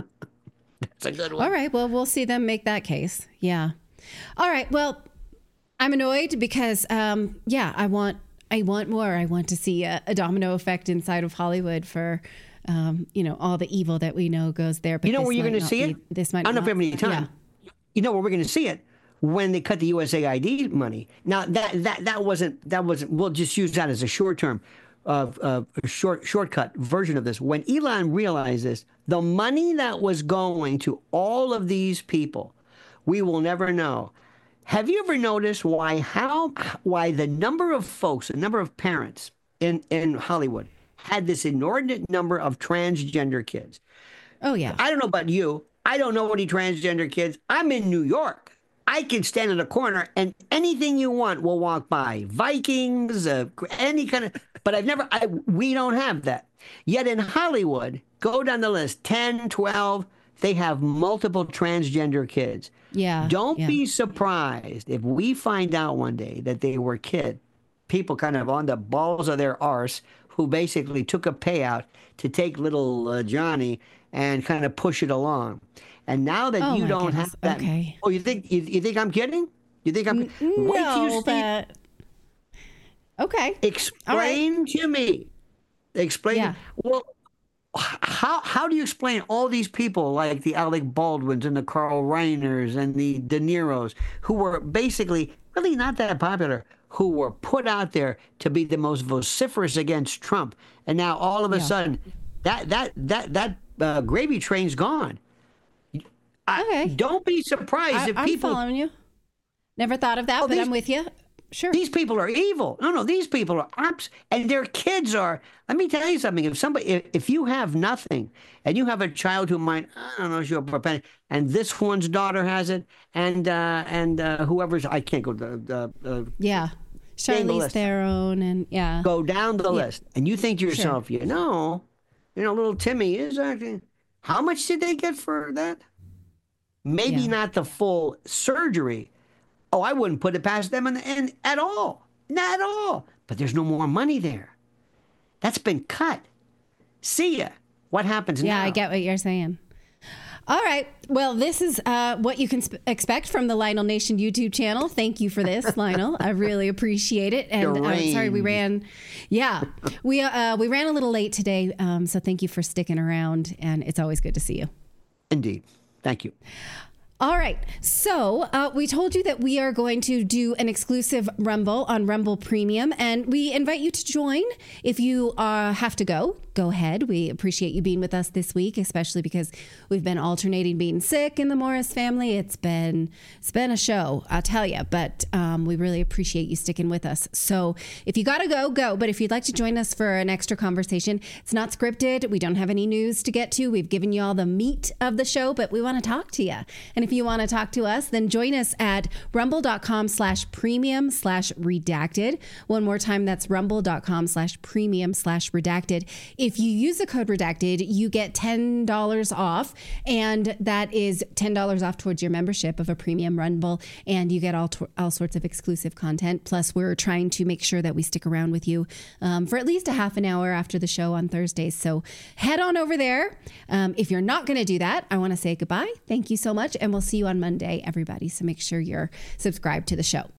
That's a good one. All right. Well, we'll see them make that case. Yeah. All right. Well, I'm annoyed because, um, yeah, I want, I want more. I want to see a, a domino effect inside of Hollywood for, um, you know, all the evil that we know goes there. But You know this where you're might going to not see be- it? This might. I don't know if not- we have any time. You know where we're going to see it? When they cut the U S A I D money. Now that that that wasn't that wasn't. We'll just use that as a short term, uh, uh, short shortcut version of this. When Elon realized this, the money that was going to all of these people, we will never know. Have you ever noticed why how why the number of folks, the number of parents in, in Hollywood had this inordinate number of transgender kids? Oh yeah. I don't know about you. I don't know any transgender kids. I'm in New York. I can stand in a corner and anything you want will walk by. Vikings, uh, any kind of, but I've never, I, we don't have that. Yet in Hollywood, go down the list, ten, twelve, they have multiple transgender kids. Yeah. Don't yeah. be surprised if we find out one day that they were kid, people kind of on the balls of their arse who basically took a payout to take little uh, Johnny and kind of push it along. And now that Oh you my don't goodness. have that, Okay. oh, you think you, you think I'm kidding? You think I'm? Wait till you No, see. but okay. Explain to me. Explain. Yeah. Well, h- how how do you explain all these people like the Alec Baldwins and the Carl Reiners and the De Niros who were basically really not that popular, who were put out there to be the most vociferous against Trump, and now all of a Yeah. sudden, that that that that uh, gravy train's gone. I, Okay. Don't be surprised I, if I'm people. following you. Never thought of that, Oh, but these- I'm with you. Sure. These people are evil. No, no, these people are abs, and their kids are. Let me tell you something. If somebody, if, if you have nothing, and you have a child who might, I don't know, show up a penny, and this one's daughter has it, and uh, and uh, whoever's, I can't go the the. Uh, yeah. name the Charlize list. Theron and yeah. Go down the Yeah. list, and you think to yourself, you know, you know, little Timmy is actually. How much did they get for that? Maybe Yeah. not the full surgery. Oh, I wouldn't put it past them in, in, at all. Not at all. But there's no more money there. That's been cut. See ya. What happens Yeah, now? I get what you're saying. All right. Well, this is uh, what you can sp- expect from the Lionel Nation YouTube channel. Thank you for this, Lionel. I really appreciate it. And uh, sorry we ran. Yeah, we uh, we ran a little late today. Um, so thank you for sticking around. And it's always good to see you. Indeed. Thank you. All right. So uh, we told you that we are going to do an exclusive Rumble on Rumble Premium, and we invite you to join. If you uh, have to go, go ahead. We appreciate you being with us this week, especially because we've been alternating being sick in the Morris family. It's been it's been a show, I'll tell you, but um, we really appreciate you sticking with us. So if you got to go, go. But if you'd like to join us for an extra conversation, it's not scripted. We don't have any news to get to. We've given you all the meat of the show, but we want to talk to you. And if If you want to talk to us, then join us at rumble.com slash premium slash redacted. One more time, that's rumble.com slash premium slash redacted. If you use the code redacted, you get ten dollars off, and that is ten dollars off towards your membership of a premium Rumble, and you get all, to- all sorts of exclusive content. Plus, we're trying to make sure that we stick around with you um, for at least a half an hour after the show on Thursdays. So head on over there. Um, if you're not going to do that, I want to say goodbye. Thank you so much, and we'll see you on Monday, everybody. So make sure you're subscribed to the show.